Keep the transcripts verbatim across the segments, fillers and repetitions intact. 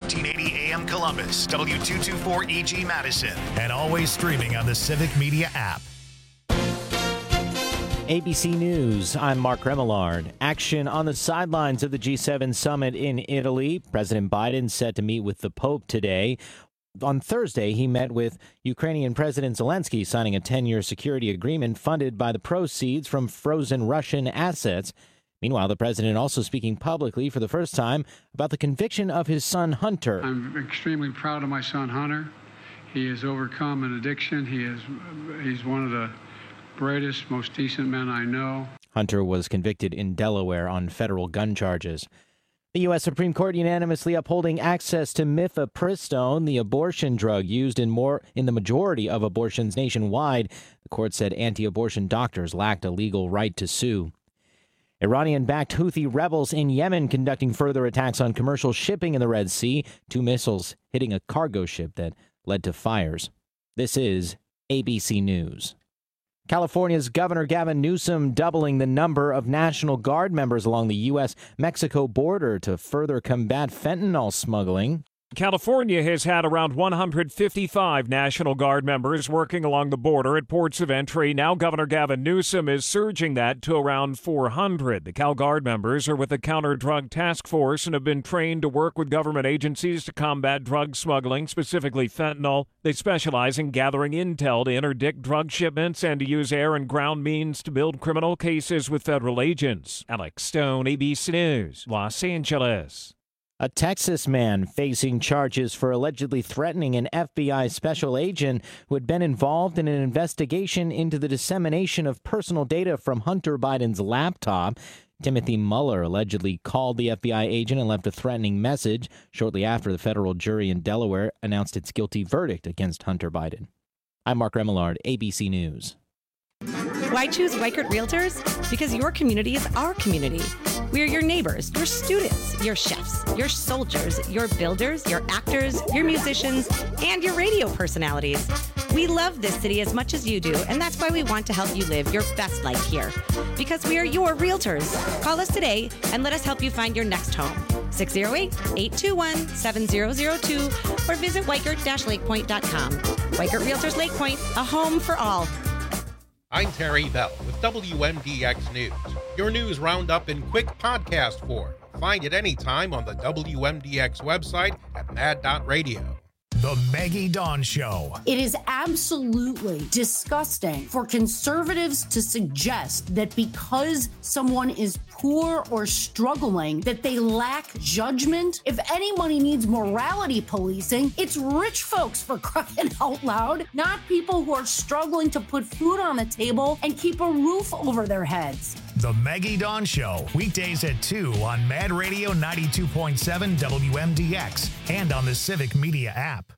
fourteen eighty A M Columbus, W two twenty-four E G Madison, and always streaming on the Civic Media app. A B C News, I'm Mark Remillard. Action on the sidelines of the G seven summit in Italy. President Biden set to meet with the Pope today. On Thursday, he met with Ukrainian President Zelensky, signing a ten-year security agreement funded by the proceeds from frozen Russian assets. Meanwhile, the president also speaking publicly for the first time about the conviction of his son, Hunter. I'm extremely proud of my son, Hunter. He has overcome an addiction. He is, he's one of the greatest, most decent men I know. Hunter was convicted in Delaware on federal gun charges. The U S Supreme Court unanimously upholding access to mifepristone, the abortion drug used in more in the majority of abortions nationwide. The court said anti-abortion doctors lacked a legal right to sue. Iranian-backed Houthi rebels in Yemen conducting further attacks on commercial shipping in the Red Sea. Two missiles hitting a cargo ship that led to fires. This is A B C News. California's Governor Gavin Newsom doubling the number of National Guard members along the U S Mexico border to further combat fentanyl smuggling. California has had around one hundred fifty-five National Guard members working along the border at ports of entry. Now Governor Gavin Newsom is surging that to around four hundred. The Cal Guard members are with the Counter-Drug Task Force and have been trained to work with government agencies to combat drug smuggling, specifically fentanyl. They specialize in gathering intel to interdict drug shipments and to use air and ground means to build criminal cases with federal agents. Alex Stone, A B C News, Los Angeles. A Texas man facing charges for allegedly threatening an F B I special agent who had been involved in an investigation into the dissemination of personal data from Hunter Biden's laptop. Timothy Mueller allegedly called the F B I agent and left a threatening message shortly after the federal jury in Delaware announced its guilty verdict against Hunter Biden. I'm Mark Remillard, A B C News. Why choose Weichert Realtors? Because your community is our community. We are your neighbors, your students, your chefs, your soldiers, your builders, your actors, your musicians, and your radio personalities. We love this city as much as you do, and that's why we want to help you live your best life here. Because we are your realtors. Call us today and let us help you find your next home. six oh eight, eight two one, seven oh oh two or visit weichert dash lakepoint dot com. Weichert Realtors Lake Point, a home for all. I'm Terry Bell with W M D X News, your news roundup in quick podcast form. Find it anytime on the W M D X website at mad dot radio. The Maggie Dawn Show. It is absolutely disgusting for conservatives to suggest that because someone is poor or struggling, that they lack judgment. If anybody needs morality policing, it's rich folks, for crying out loud, not people who are struggling to put food on the table and keep a roof over their heads. The Maggie Dawn Show, weekdays at two on Mad Radio ninety-two point seven W M D X and on the Civic Media app.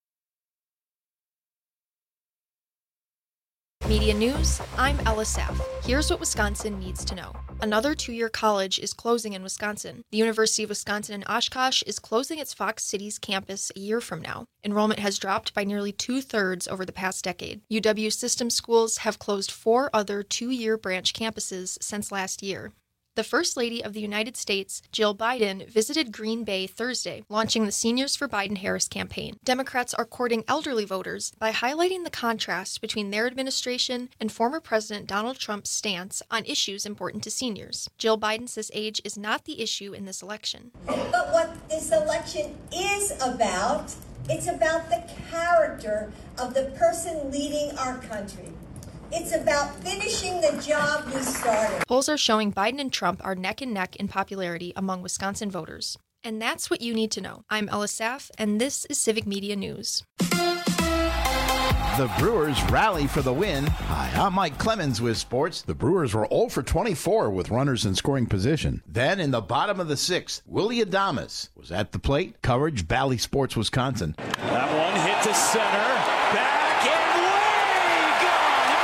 Media News, I'm Ella Saff. Here's what Wisconsin needs to know. Another two-year college is closing in Wisconsin. The University of Wisconsin in Oshkosh is closing its Fox Cities campus a year from now. Enrollment has dropped by nearly two-thirds over the past decade. U W system schools have closed four other two-year branch campuses since last year. The First Lady of the United States, Jill Biden, visited Green Bay Thursday, launching the Seniors for Biden-Harris campaign. Democrats are courting elderly voters by highlighting the contrast between their administration and former President Donald Trump's stance on issues important to seniors. Jill Biden says age is not the issue in this election. But what this election is about, it's about the character of the person leading our country. It's about finishing the job we started. Polls are showing Biden and Trump are neck and neck in popularity among Wisconsin voters. And that's what you need to know. I'm Ella Saff, and this is Civic Media News. The Brewers rally for the win. Hi, I'm Mike Clemens with sports. The Brewers were oh for twenty-four with runners in scoring position. Then in the bottom of the sixth, Willie Adames was at the plate. Coverage, Bally Sports, Wisconsin. That one hit to center. Back and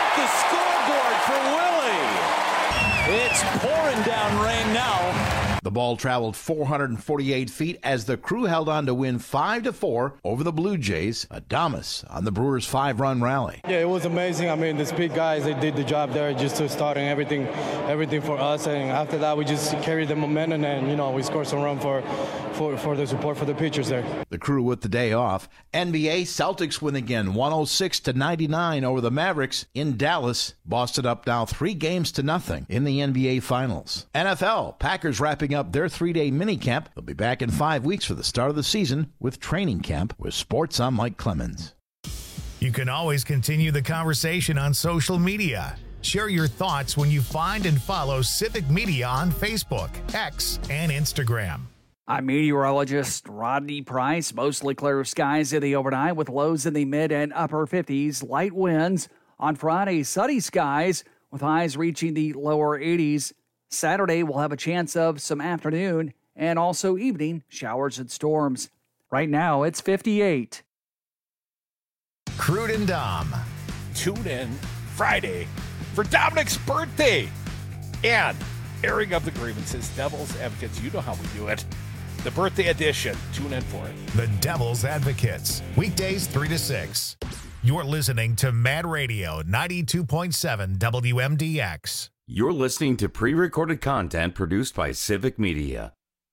way gone off the scoreboard for Willie. It's pouring down rain now. The ball traveled four hundred forty-eight feet as the Crew held on to win five to four over the Blue Jays. Adames on the Brewers' five-run rally. Yeah, it was amazing. I mean, the speed guys, they did the job there, just to starting everything, everything for us. And after that, we just carried the momentum, and you know, we scored some run for, for, for the support for the pitchers there. The Crew with the day off. N B A Celtics win again, one oh six to ninety-nine over the Mavericks in Dallas. Boston up now three games to nothing in the N B A Finals. N F L, Packers wrapping up their three-day minicamp. They'll be back in five weeks for the start of the season with training camp. With sports, I'm Mike Clemens. You can always continue the conversation on social media. Share your thoughts when you find and follow Civic Media on Facebook, X, and Instagram. I'm meteorologist Rodney Price. Mostly clear skies in the overnight with lows in the mid and upper fifties. Light winds. On Friday, sunny skies with highs reaching the lower eighties. Saturday, we'll have a chance of some afternoon and also evening showers and storms. Right now, it's fifty-eight. Crude and Dom. Tune in Friday for Dominic's birthday and airing of the grievances. Devil's Advocates, you know how we do it. The birthday edition. Tune in for it. The Devil's Advocates. Weekdays three to six. You're listening to Mad Radio ninety-two point seven W M D X. You're listening to pre-recorded content produced by Civic Media.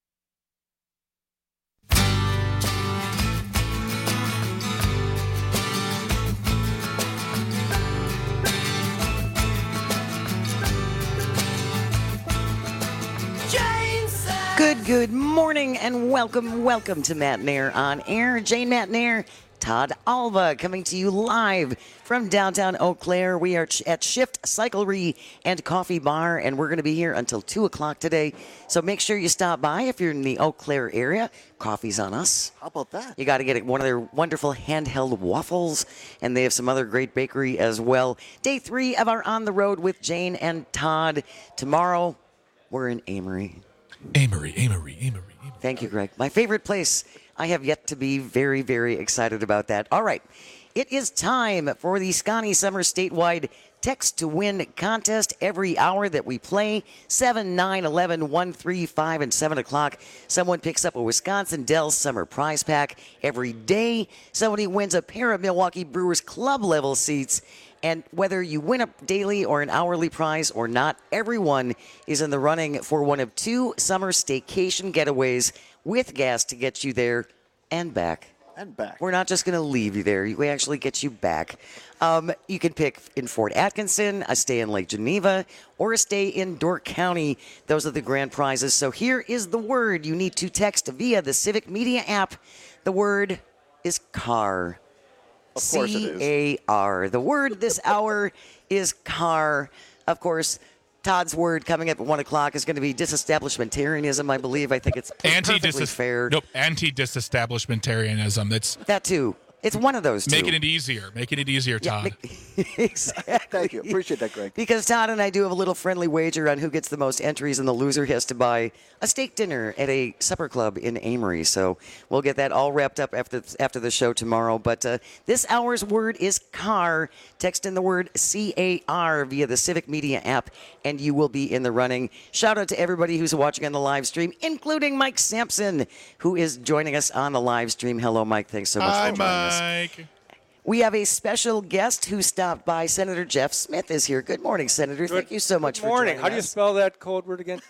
Good, good morning and welcome, welcome to Matt Nair on Air. Jane Matt Nair, Todd Alva coming to you live from downtown Eau Claire. We are at Shift Cyclery and Coffee Bar, and we're going to be here until two o'clock today. So make sure you stop by if you're in the Eau Claire area. Coffee's on us. How about that? You got to get one of their wonderful handheld waffles, and they have some other great bakery as well. Day three of our On the Road with Jane and Todd. Tomorrow, we're in Amory. Amory, Amory, Amory, Amory. Thank you, Greg. My favorite place. I have yet to be very, very excited about that. All right. It is time for the Scotty Summer Statewide Text to Win contest. Every hour that we play, seven, nine, eleven, one, three, five, and seven o'clock, someone picks up a Wisconsin Dells Summer Prize Pack. Every day, somebody wins a pair of Milwaukee Brewers club level seats. And whether you win a daily or an hourly prize or not, everyone is in the running for one of two summer staycation getaways with gas to get you there and back. And back. We're not just going to leave you there. We actually get you back. Um, you can pick in Fort Atkinson, a stay in Lake Geneva, or a stay in Dork County. Those are the grand prizes. So here is the word you need to text via the Civic Media app. The word is car. Of course it is. C A R. The word this hour is car. Of course, Todd's word coming up at one o'clock is going to be disestablishmentarianism, I believe. I think it's perfectly fair. Nope, anti-disestablishmentarianism. That's that too. It's one of those two. Making it easier. Making it easier, Todd. Yeah, exactly. Thank you. Appreciate that, Greg. Because Todd and I do have a little friendly wager on who gets the most entries, and the loser has to buy a steak dinner at a supper club in Amory. So we'll get that all wrapped up after after the show tomorrow. But uh, this hour's word is car. Text in the word C A R via the Civic Media app, and you will be in the running. Shout out to everybody who's watching on the live stream, including Mike Sampson, who is joining us on the live stream. Hello, Mike. Thanks so much Hi, for joining us. Mike. We have a special guest who stopped by. Senator Jeff Smith is here. Good morning, Senator. Good, Thank you so much good morning. for joining us. How do you spell that code word again?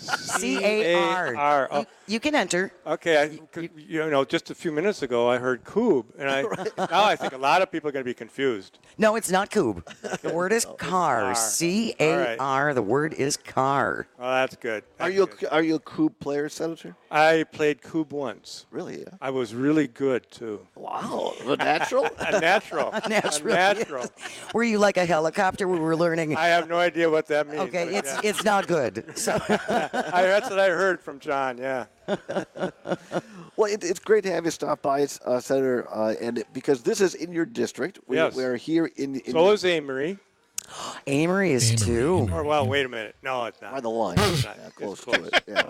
C A R. R. Oh. You, you can enter. Okay. I, you, you know, just a few minutes ago, I heard Coob, and I now I think a lot of people are going to be confused. No, it's not Coob. The word is car. C A R. Right. The word is car. Oh, that's good. That's are you good. A, are you a Coob player, Senator? I played Coob once. Really? Yeah. I was really good too. Wow. A natural. a natural. A natural. A natural. Yes. Were you like a helicopter? We were learning. I have no idea what that means. Okay, it's yeah. it's not good. So. I, that's what I heard from John. Yeah. Well, it, it's great to have you stop by, uh, Senator, uh, and it, because this is in your district. We, yes. we are here in. in so is Amory. Amory is Amory, too. Amory. Or well, wait a minute. No, it's not. By the line. It's not. Yeah, close it's close. to it. Yeah.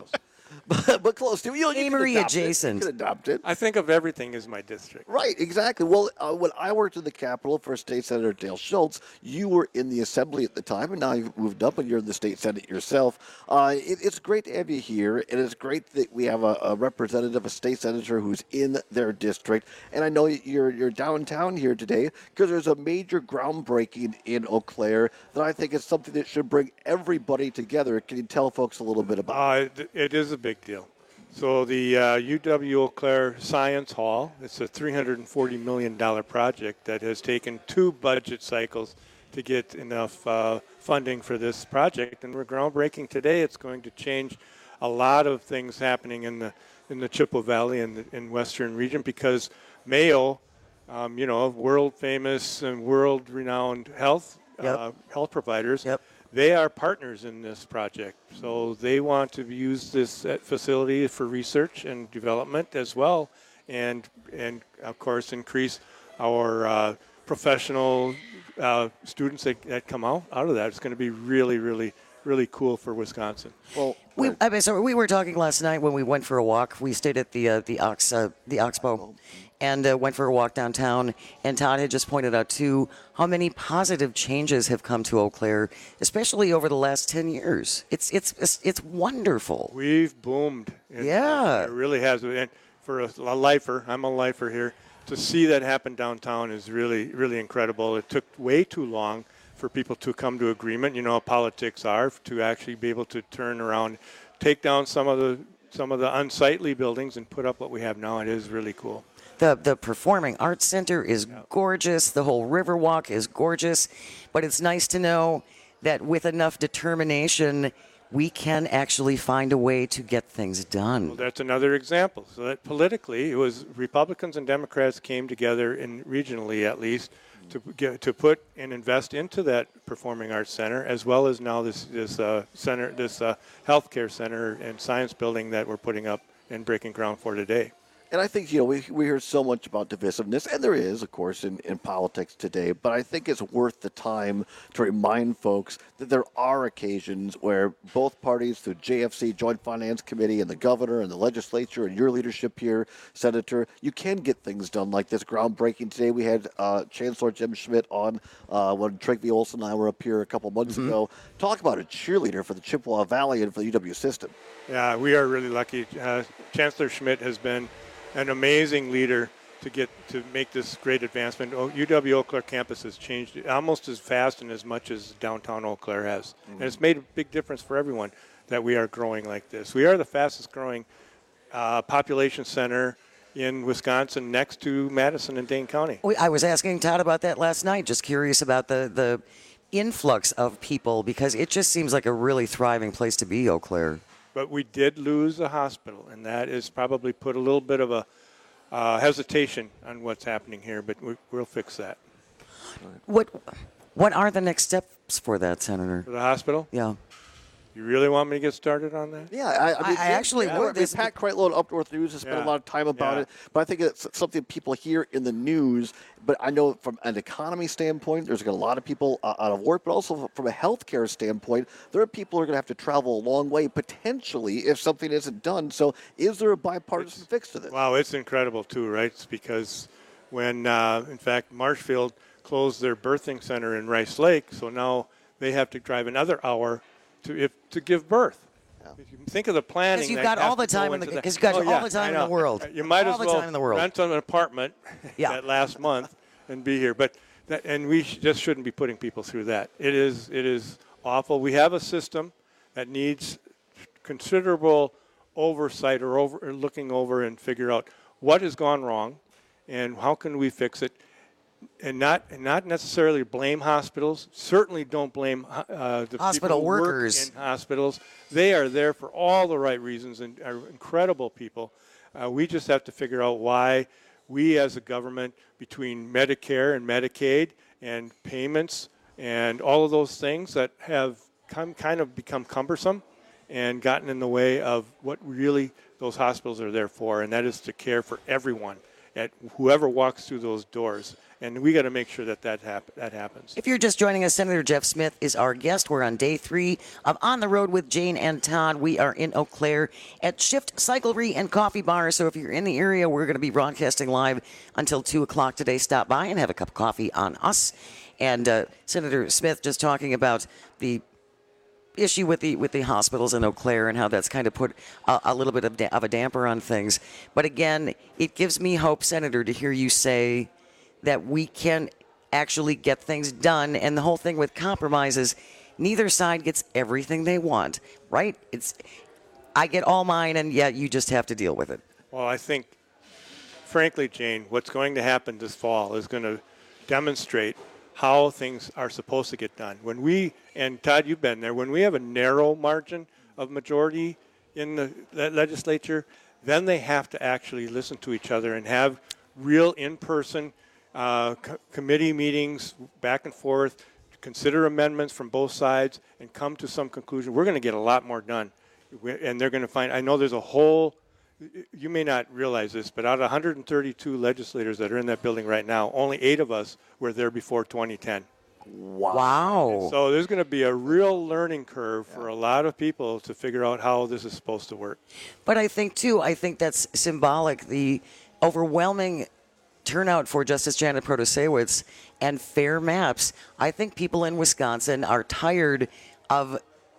but, but close to. You know, you Amory can adopt adjacent. It. You can adopt it. I think of everything as my district. Right, exactly. Well, uh, when I worked in the Capitol for State Senator Dale Schultz, you were in the Assembly at the time, and now you've moved up and you're in the State Senate yourself. Uh, it, it's great to have you here, and it's great that we have a, a representative, a state senator who's in their district. And I know you're you're downtown here today because there's a major groundbreaking in Eau Claire that I think is something that should bring everybody together. Can you tell folks a little bit about uh, it? It is a big deal. So the uh, U W Eau Claire Science Hall, it's a three hundred forty million dollars project that has taken two budget cycles to get enough uh, funding for this project. And we're groundbreaking today. It's going to change a lot of things happening in the in the Chippewa Valley and the in Western region because Mayo, um, you know, world famous and world renowned health Yep. uh, health providers. Yep. They are partners in this project, so they want to use this facility for research and development as well, and and of course increase our uh, professional uh, students that, that come out out of that. It's going to be really, really, really cool for Wisconsin. Well, we, I mean, so we were talking last night when we went for a walk. We stayed at the uh, the Ox uh, the Oxbow, and uh, went for a walk downtown. And Todd had just pointed out too how many positive changes have come to Eau Claire, especially over the last ten years. It's it's it's, it's wonderful. We've boomed. It, Yeah. it really has. And for a, a lifer, I'm a lifer here. To see that happen downtown is really, really incredible. It took way too long for people to come to agreement. You know how politics are, to actually be able to turn around, take down some of the some of the unsightly buildings and put up what we have now. It is really cool. The the Performing Arts Center is gorgeous. The whole Riverwalk is gorgeous. But it's nice to know that with enough determination, we can actually find a way to get things done. Well, that's another example. So that politically, it was Republicans and Democrats came together, in regionally at least, to get, to put and invest into that Performing Arts Center, as well as now this this uh, center, this uh, healthcare center and science building that we're putting up and breaking ground for today. And I think, you know, we, we hear so much about divisiveness, and there is, of course, in, in politics today, but I think it's worth the time to remind folks that there are occasions where both parties, through J F C, Joint Finance Committee, and the governor and the legislature and your leadership here, Senator, you can get things done like this groundbreaking. Today we had uh, Chancellor Jim Schmidt on uh, when Trygve Olson and I were up here a couple months Mm-hmm. ago. Talk about a cheerleader for the Chippewa Valley and for the U W system. Yeah, we are really lucky. Uh, Chancellor Schmidt has been an amazing leader to get to make this great advancement. Oh, U W Eau Claire campus has changed almost as fast and as much as downtown Eau Claire has. Mm-hmm. And it's made a big difference for everyone that we are growing like this. We are the fastest growing uh, population center in Wisconsin, next to Madison and Dane County. I was asking Todd about that last night, just curious about the, the influx of people, because it just seems like a really thriving place to be, Eau Claire. But we did lose a hospital, and that has probably put a little bit of a uh, hesitation on what's happening here, but we, we'll fix that. What What are the next steps for that, Senator? For the hospital? Yeah. You really want me to get started on that? Yeah, I, I, mean, I actually yeah, would. I mean, Pat Kreitlow at Up North News has spent Yeah. a lot of time about Yeah. it, but I think it's something people hear in the news. But I know from an economy standpoint, there's a lot of people uh, out of work, but also from a healthcare standpoint, there are people who are going to have to travel a long way potentially if something isn't done. So, is there a bipartisan It's, fix to this? Wow, it's incredible too, right? It's because when, uh, in fact, Marshfield closed their birthing center in Rice Lake, so now they have to drive another hour to if to give birth. If you think of the planning, Because you've that got has all the to go time in the into that. because you got Oh, all yeah, the time I in know. the world. You might all as the well time in the world. rent an apartment Yeah. that last month and be here. But that, and we sh- just shouldn't be putting people through that. It is it is awful. We have a system that needs considerable oversight or over or looking over and figure out what has gone wrong and how can we fix it. And not and not necessarily blame hospitals. Certainly don't blame uh, the Hospital people who workers. work in hospitals. They are there for all the right reasons and are incredible people. Uh, we just have to figure out why we as a government, between Medicare and Medicaid and payments and all of those things that have come, kind of become cumbersome and gotten in the way of what really those hospitals are there for, and that is to care for everyone. at whoever walks through those doors. And we got to make sure that that, hap- that happens. If you're just joining us, Senator Jeff Smith is our guest. We're on day three of On the Road with Jane and Todd. We are in Eau Claire at Shift Cyclery and Coffee Bar. So if you're in the area, we're going to be broadcasting live until two o'clock today. Stop by and have a cup of coffee on us. And uh, Senator Smith just talking about the issue with the with the hospitals in Eau Claire and how that's kind of put a, a little bit of, da- of a damper on things. But again, it gives me hope, Senator, to hear you say that we can actually get things done. And the whole thing with compromises, neither side gets everything they want, right? It's I get all mine, and yeah, you just have to deal with it. Well, I think, frankly, Jane, what's going to happen this fall is going to demonstrate how things are supposed to get done. When we, and Todd, you've been there, when we have a narrow margin of majority in the legislature, then they have to actually listen to each other and have real in-person uh, co- committee meetings back and forth, consider amendments from both sides, and come to some conclusion. We're going to get a lot more done. And they're going to find, I know there's a whole, you may not realize this, but out of one hundred thirty-two legislators that are in that building right now, only eight of us were there before twenty ten. Wow. Wow. So there's going to be a real learning curve for a lot of people to figure out how this is supposed to work. But I think, too, I think that's symbolic, the overwhelming turnout for Justice Janet Protasiewicz and fair maps. I think people in Wisconsin are tired of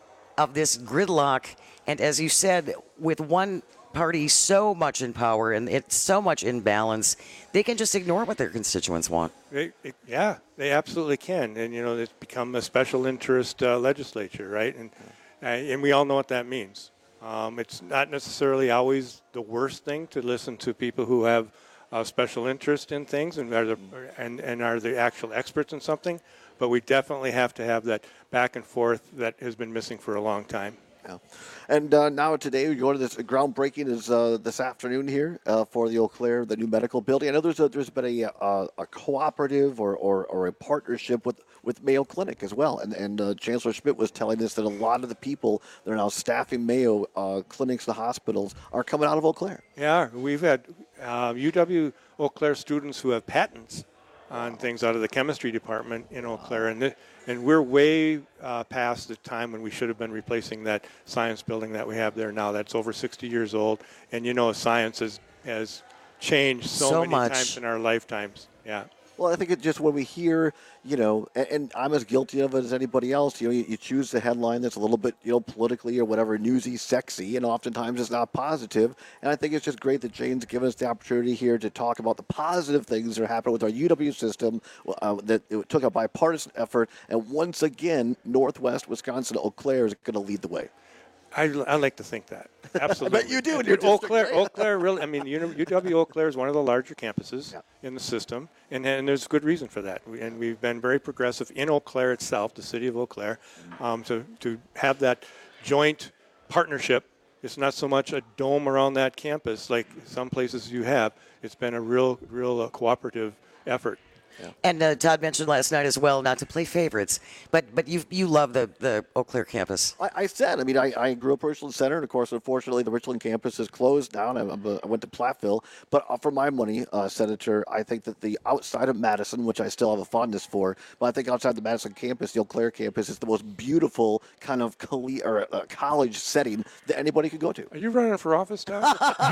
of this gridlock. And as you said, with one party so much in power and it's so much in balance, they can just ignore what their constituents want. They, it, yeah, they absolutely can. And, you know, it's become a special interest uh, legislature, right? And uh, and we all know what that means. Um, it's not necessarily always the worst thing to listen to people who have uh, special interest in things and are, the, and, and are the actual experts in something. But we definitely have to have that back and forth that has been missing for a long time. Yeah. And uh, now today we go to this groundbreaking is uh, this afternoon here uh, for the Eau Claire, the new medical building. I know there's a, there's been a, a, a cooperative or, or, or a partnership with, with Mayo Clinic as well. And, and uh, Chancellor Schmidt was telling us that a lot of the people that are now staffing Mayo uh, clinics, the hospitals, are coming out of Eau Claire. Yeah, we've had uh, U W Eau Claire students who have patents on things out of the chemistry department in Eau Claire. And th- And we're way uh, past the time when we should have been replacing that science building that we have there now. That's over sixty years old. And, you know, science has, has changed so, So many much. times in our lifetimes. Yeah. Well, I think it just when we hear, you know, and, and I'm as guilty of it as anybody else, you know, you, you choose the headline that's a little bit, you know, politically or whatever, newsy, sexy, and oftentimes it's not positive. And I think it's just great that Jane's given us the opportunity here to talk about the positive things that are happening with our U W system, uh, that it took a bipartisan effort. And once again, Northwest Wisconsin, Eau Claire is going to lead the way. I, I like to think that. Absolutely. I bet you do. in Eau your Claire, district, Eau right? Claire really, I mean, U W Eau Claire is one of the larger campuses Yeah. in the system, and, and there's good reason for that. We, and we've been very progressive in Eau Claire itself, the city of Eau Claire, um, to, to have that joint partnership. It's not so much a dome around that campus like some places you have. It's been a real, real uh, cooperative effort. Yeah. And uh, Todd mentioned last night as well, not to play favorites, but but you you love the, the Eau Claire campus. I, I said, I mean, I, I grew up Richland Center, and of course, unfortunately, the Richland campus is closed down. I, I'm a- I went to Platteville, but uh, for my money, uh, Senator, I think that the outside of Madison, which I still have a fondness for, but I think outside the Madison campus, the Eau Claire campus is the most beautiful kind of colle- or, uh, college setting that anybody could go to. Are you running for office, Todd?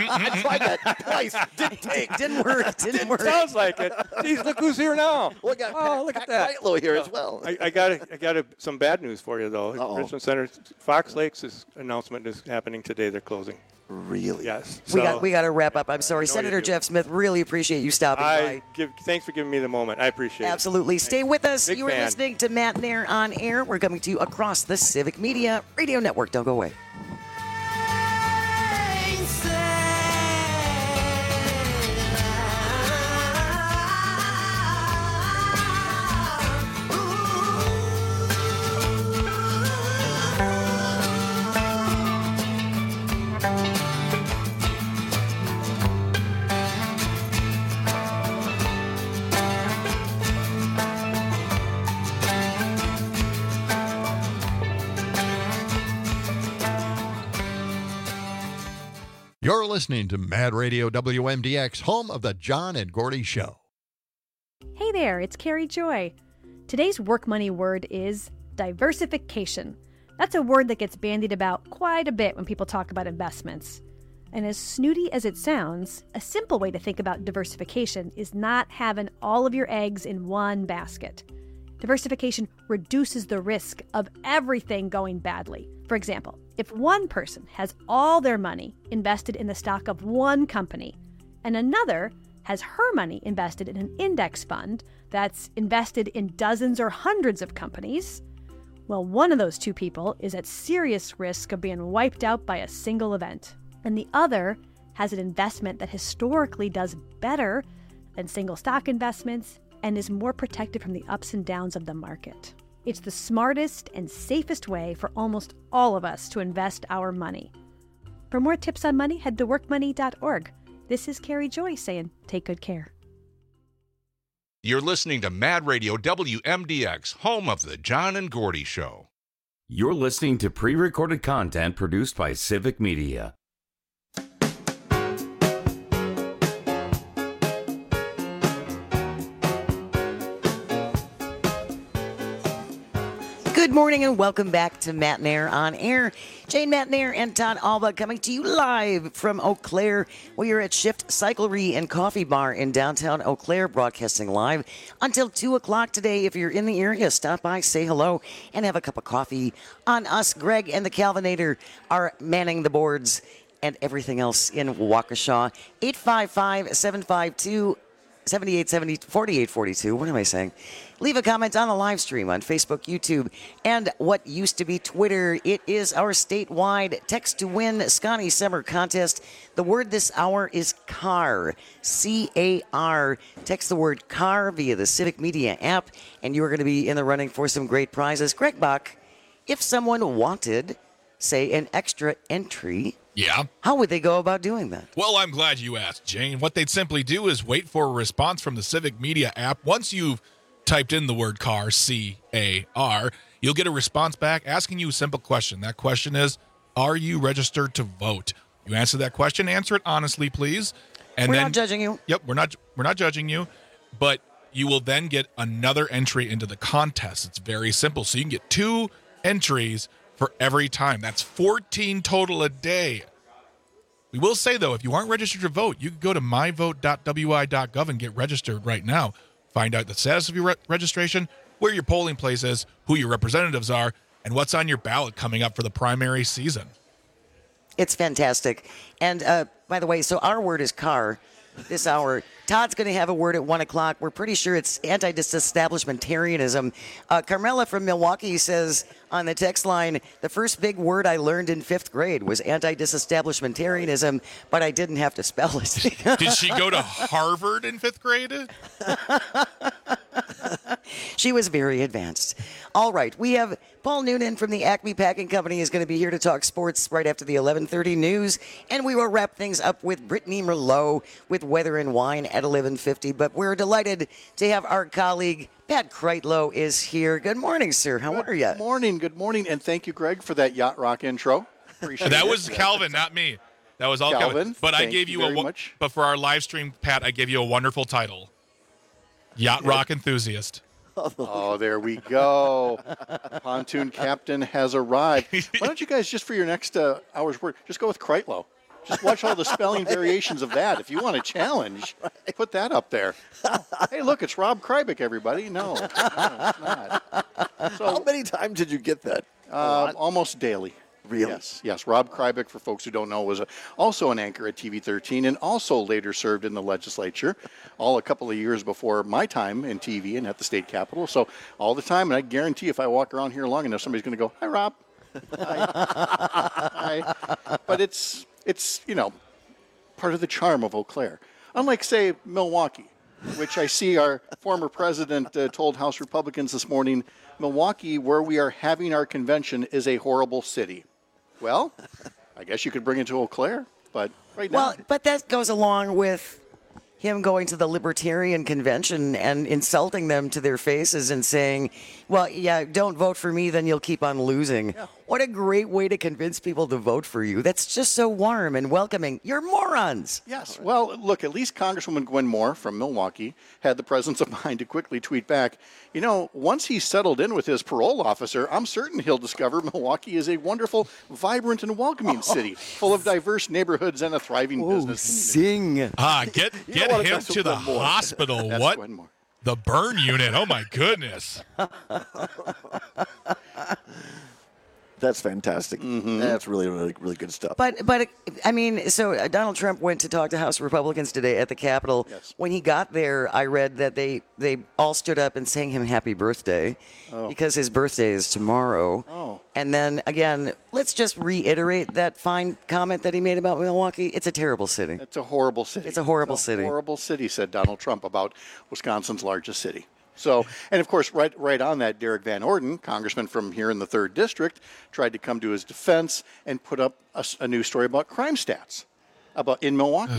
I tried that twice. Didn't take. Didn't work. Didn't work. Sounds like it. Geez, look who's here now. Well, I got Oh, Pat, look at Pat that. Whitelow here as well. I, I got a, I got a, some bad news for you, though. Uh-oh. Richland Center, Fox Lakes' is, announcement is happening today. They're closing. Really? Yes. We So got we got to wrap up. I'm sorry, I know you Senator do. Jeff Smith. Really appreciate you stopping I by. give thanks for giving me the moment. I appreciate it. Absolutely. Stay with us. Big you are fan. listening to Matt Nair on air. We're coming to you across the Civic Media Radio Network. Don't go away. You're listening to Mad Radio W M D X, home of the John and Gordy Show. Hey there, it's Carrie Joy. Today's work money word is diversification. That's a word that gets bandied about quite a bit when people talk about investments. And as snooty as it sounds, a simple way to think about diversification is not having all of your eggs in one basket. Diversification reduces the risk of everything going badly. For example, if one person has all their money invested in the stock of one company and another has her money invested in an index fund that's invested in dozens or hundreds of companies, well, one of those two people is at serious risk of being wiped out by a single event, and the other has an investment that historically does better than single stock investments and is more protected from the ups and downs of the market. It's the smartest and safest way for almost all of us to invest our money. For more tips on money, head to work money dot org. This is Carrie Joy saying, take good care. You're listening to Mad Radio W M D X, home of the John and Gordy Show. You're listening to pre-recorded content produced by Civic Media. Good morning and welcome back to Matt Nair on Air. Jane Matt Nair and Todd Alba coming to you live from Eau Claire. We are at Shift Cyclery and Coffee Bar in downtown Eau Claire, broadcasting live until two o'clock today. If you're in the area, stop by, say hello, and have a cup of coffee on us. Greg and the Calvinator are manning the boards and everything else in Waukesha. eight five five, seven five two, seven eight seven zero, four eight four two. What am I saying? Leave a comment on the live stream on Facebook, YouTube, and what used to be Twitter. It is our statewide Text to Win Scotty Summer Contest. The word this hour is CAR, C A R. Text the word CAR via the Civic Media app, and you're going to be in the running for some great prizes. Greg Bach, if someone wanted, say, an extra entry, yeah, how would they go about doing that? Well, I'm glad you asked, Jane. What they'd simply do is wait for a response from the Civic Media app. Once you've typed in the word CAR, C A R, you'll get a response back asking you a simple question. That question is, are you registered to vote? You answer that question, answer it honestly, please. And we're then, not judging you. Yep, we're not we're not judging you, but you will then get another entry into the contest. It's very simple. So you can get two entries for every time. That's fourteen total a day. We will say, though, if you aren't registered to vote, you can go to my vote dot w i dot gov and get registered right now. Find out the status of your re- registration, where your polling place is, who your representatives are, and what's on your ballot coming up for the primary season. It's fantastic. And uh, by the way, so our word is CAR this hour. Todd's going to have a word at one o'clock. We're pretty sure it's anti-disestablishmentarianism. Uh, Carmela from Milwaukee says on the text line, the first big word I learned in fifth grade was anti-disestablishmentarianism, but I didn't have to spell it. Did she go to Harvard in fifth grade? She was very advanced. All right, we have Paul Noonan from the Acme Packing Company is going to be here to talk sports right after the eleven thirty news, and we will wrap things up with Brittany Merlot with Weather and Wine at eleven fifty. But we're delighted to have our colleague Pat Kreitlow is here. Good morning, sir. How are you? Good morning. Good morning, and thank you, Greg, for that yacht rock intro. Appreciate that it. was Calvin, not me. That was all Calvin. Calvin. But I thank gave you you very a much. but for our live stream, Pat, I gave you a wonderful title. Yacht rock enthusiast. Oh, there we go. Pontoon captain has arrived. Why don't you guys, just for your next uh, hour's work, just go with Kreitlow. Just watch all the spelling variations of that. If you want a challenge, put that up there. Hey, look, it's Rob Krybick, everybody. No, no it's not. So, how many times did you get that? Uh, almost daily. Really? Yes, yes. Rob Krybick, for folks who don't know, was a, also an anchor at T V thirteen and also later served in the legislature, all a couple of years before my time in T V and at the state capitol. So all the time, and I guarantee if I walk around here long enough, somebody's going to go, hi, Rob. Hi. Hi. But it's, it's, you know, part of the charm of Eau Claire. Unlike, say, Milwaukee, which I see our former president uh, told House Republicans this morning, Milwaukee, where we are having our convention, is a horrible city. Well, I guess you could bring it to Eau Claire, but right now. Well, but that goes along with him going to the Libertarian Convention and insulting them to their faces and saying, well, yeah, don't vote for me, then you'll keep on losing. Yeah. What a great way to convince people to vote for you. That's just so warm and welcoming. You're morons. Yes. Well, look, at least Congresswoman Gwen Moore from Milwaukee had the presence of mind to quickly tweet back, you know, once he's settled in with his parole officer, I'm certain he'll discover Milwaukee is a wonderful, vibrant, and welcoming city, full of diverse neighborhoods and a thriving Ooh, business community. Sing. Ah, get You get don't wanna him mess with to the Gwen Moore. hospital. That's What? Gwen Moore. The burn unit. Oh my goodness. That's fantastic. Mm-hmm. That's really, really, really good stuff. But, but I mean, so uh, Donald Trump went to talk to House Republicans today at the Capitol. Yes. When he got there, I read that they, they all stood up and sang him happy birthday Oh. because his birthday is tomorrow. Oh. And then, again, let's just reiterate that fine comment that he made about Milwaukee. It's a terrible city. It's a horrible city. It's a horrible It's a city. horrible city, said Donald Trump about Wisconsin's largest city. So, and of course, right, right on that, Derek Van Orden, congressman from here in the third district, tried to come to his defense and put up a, s- a new story about crime stats about in Milwaukee.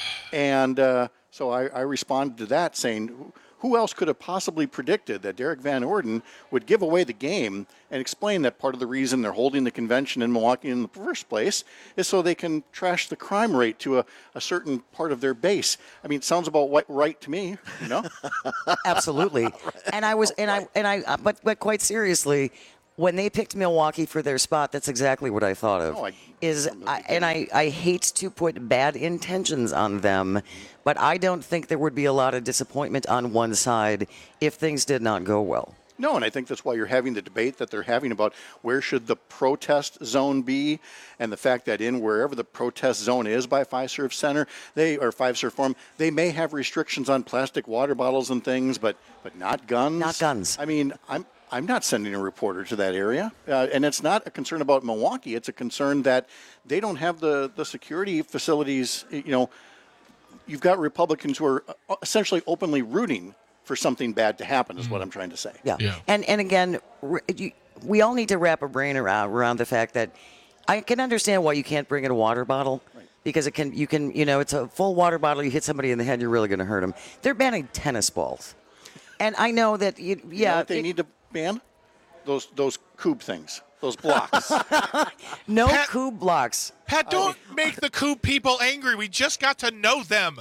and uh, so I, I responded to that saying, who- who else could have possibly predicted that Derek Van Orden would give away the game and explain that part of the reason they're holding the convention in Milwaukee in the first place is so they can trash the crime rate to a, a certain part of their base. I mean, it sounds about what, right to me, you know? Absolutely. And I was, and I, and I, uh, but, but quite seriously, when they picked Milwaukee for their spot, that's exactly what I thought of. Oh, I- is I, and I, I hate to put bad intentions on them, but I don't think there would be a lot of disappointment on one side if things did not go well. No, and I think that's why you're having the debate that they're having about where should the protest zone be, and the fact that in wherever the protest zone is by Fiserv Center, they or Fiserv Forum, they may have restrictions on plastic water bottles and things, but but not guns. Not guns. I mean, I'm I'm not sending a reporter to that area, uh, and it's not a concern about Milwaukee. It's a concern that they don't have the the security facilities. You know, you've got Republicans who are uh, essentially openly rooting for something bad to happen, is what I'm trying to say. Yeah. And and again, r- you, we all need to wrap our brain around around the fact that I can understand why you can't bring in a water bottle. Because it can, you can, you know, it's a full water bottle. You hit somebody in the head, you're really going to hurt them. They're banning tennis balls, and I know that, you, yeah, You know what they it- need to ban? Those those cube things, those blocks. no cube blocks. Pat, don't make the coup people angry. We just got to know them.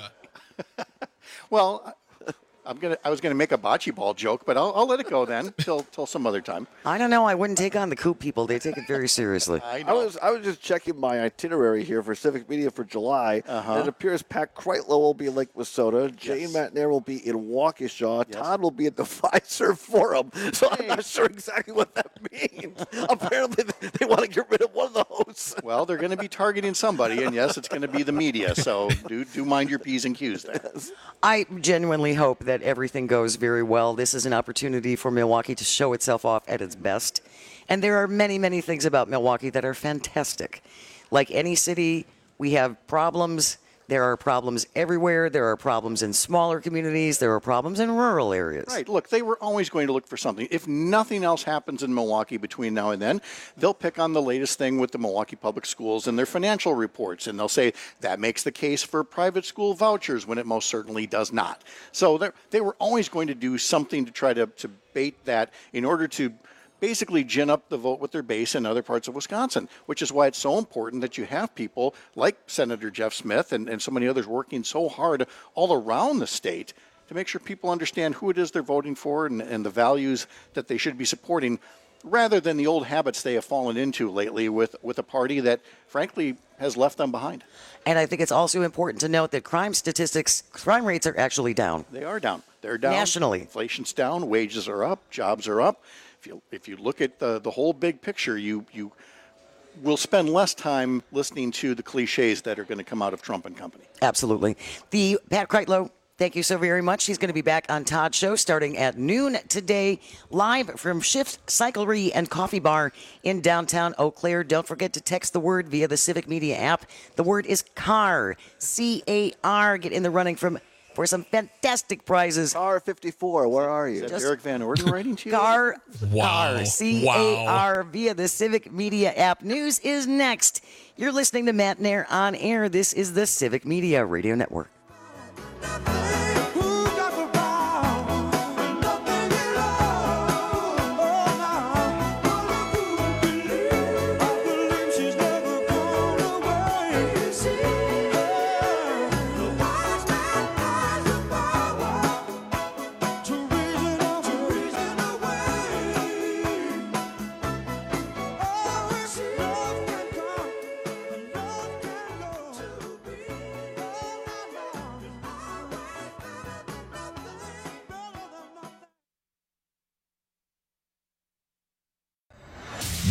Well, I'm gonna. I was gonna make a bocce ball joke, but I'll, I'll let it go then till till some other time. I don't know. I wouldn't take on the coop people. They take it very seriously. I I was I was just checking my itinerary here for Civic Media for July. Uh-huh. And it appears Pat Kreitlow will be in Lake Wissota. Jane Matnair will be in Waukesha. Todd will be at the Fiserv Forum. So I'm not sure exactly what that means. Apparently, they, they want to get rid of one of the hosts. Well, they're going to be targeting somebody, and yes, it's going to be the media. So do do mind your P's and Q's there. I genuinely hope that everything goes very well. This is an opportunity for Milwaukee to show itself off at its best. And there are many, many things about Milwaukee that are fantastic. Like any city, we have problems. There are problems everywhere. There are problems in smaller communities. There are problems in rural areas. Right. Look, they were always going to look for something. If nothing else happens in Milwaukee between now and then, they'll pick on the latest thing with the Milwaukee Public Schools and their financial reports, and they'll say that makes the case for private school vouchers when it most certainly does not. So they're- they were always going to do something to try to, to bait that in order to basically gin up the vote with their base in other parts of Wisconsin, which is why it's so important that you have people like Senator Jeff Smith and, and so many others working so hard all around the state to make sure people understand who it is they're voting for and, and the values that they should be supporting, rather than the old habits they have fallen into lately with, with a party that, frankly, has left them behind. And I think it's also important to note that crime statistics, crime rates are actually down. They are down. They're down. Nationally. Inflation's down. Wages are up. Jobs are up. If you if you look at the, the whole big picture, you you will spend less time listening to the cliches that are going to come out of Trump and company. Absolutely. The Pat Kreitlow, thank you so very much. He's going to be back on Todd's show starting at noon today, live from Shift Cyclery and Coffee Bar in downtown Eau Claire. Don't forget to text the word via the Civic Media app. The word is CAR, C A R. Get in the running from for some fantastic prizes. R fifty-four, where are you? Is that Derek Van Orden writing to you? CAR, Wow. CAR, C A R Wow. via the Civic Media app. News is next. You're listening to Matt Nair on air. This is the Civic Media Radio Network.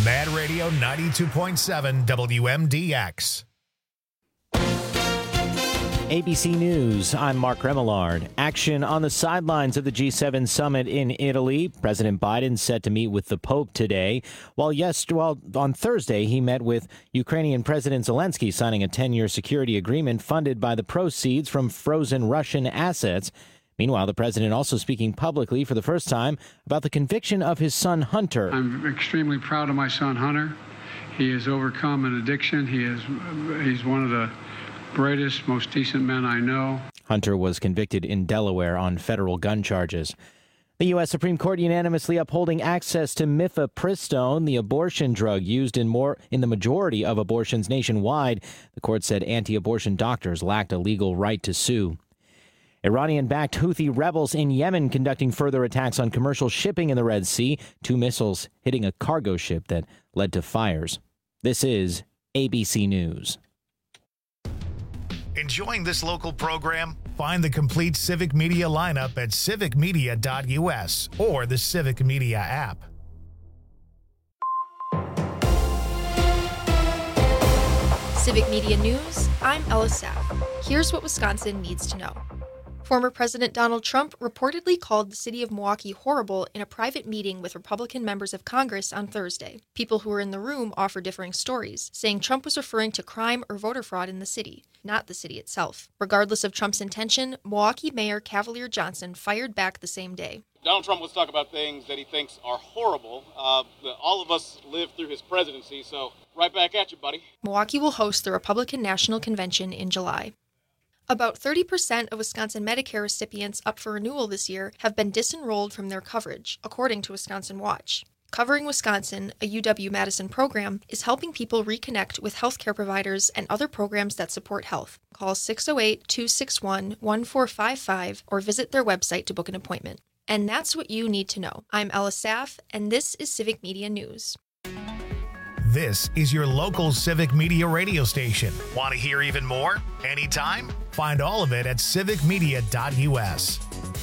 Mad Radio ninety-two point seven W M D X. A B C News, I'm Mark Remillard. Action on the sidelines of the G seven summit in Italy. President Biden set to meet with the Pope today, while yes, well, on Thursday he met with Ukrainian President Zelensky, signing a ten-year security agreement funded by the proceeds from frozen Russian assets. Meanwhile, the president also speaking publicly for the first time about the conviction of his son Hunter. I'm extremely proud of my son Hunter. He has overcome an addiction. He is he's one of the brightest, most decent men I know. Hunter was convicted in Delaware on federal gun charges. The U S Supreme Court unanimously upholding access to mifepristone, the abortion drug used in more in the majority of abortions nationwide. The court said anti-abortion doctors lacked a legal right to sue. Iranian-backed Houthi rebels in Yemen conducting further attacks on commercial shipping in the Red Sea, two missiles hitting a cargo ship that led to fires. This is A B C News. Enjoying this local program? Find the complete Civic Media lineup at civic media dot U S or the Civic Media app. Civic Media News, I'm Ella Saff. Here's what Wisconsin needs to know. Former President Donald Trump reportedly called the city of Milwaukee horrible in a private meeting with Republican members of Congress on Thursday. People who were in the room offer differing stories, saying Trump was referring to crime or voter fraud in the city, not the city itself. Regardless of Trump's intention, Milwaukee Mayor Cavalier Johnson fired back the same day. Donald Trump wants to talk about things that he thinks are horrible. Uh, all of us lived through his presidency, so right back at you, buddy. Milwaukee will host the Republican National Convention in July. About thirty percent of Wisconsin Medicare recipients up for renewal this year have been disenrolled from their coverage, according to Wisconsin Watch. Covering Wisconsin, a U W-Madison program, is helping people reconnect with healthcare providers and other programs that support health. Call six oh eight, two six one, one four five five or visit their website to book an appointment. And that's what you need to know. I'm Ella Saff, and this is Civic Media News. This is your local Civic Media radio station. Want to hear even more? Anytime? Find all of it at civic media dot U S.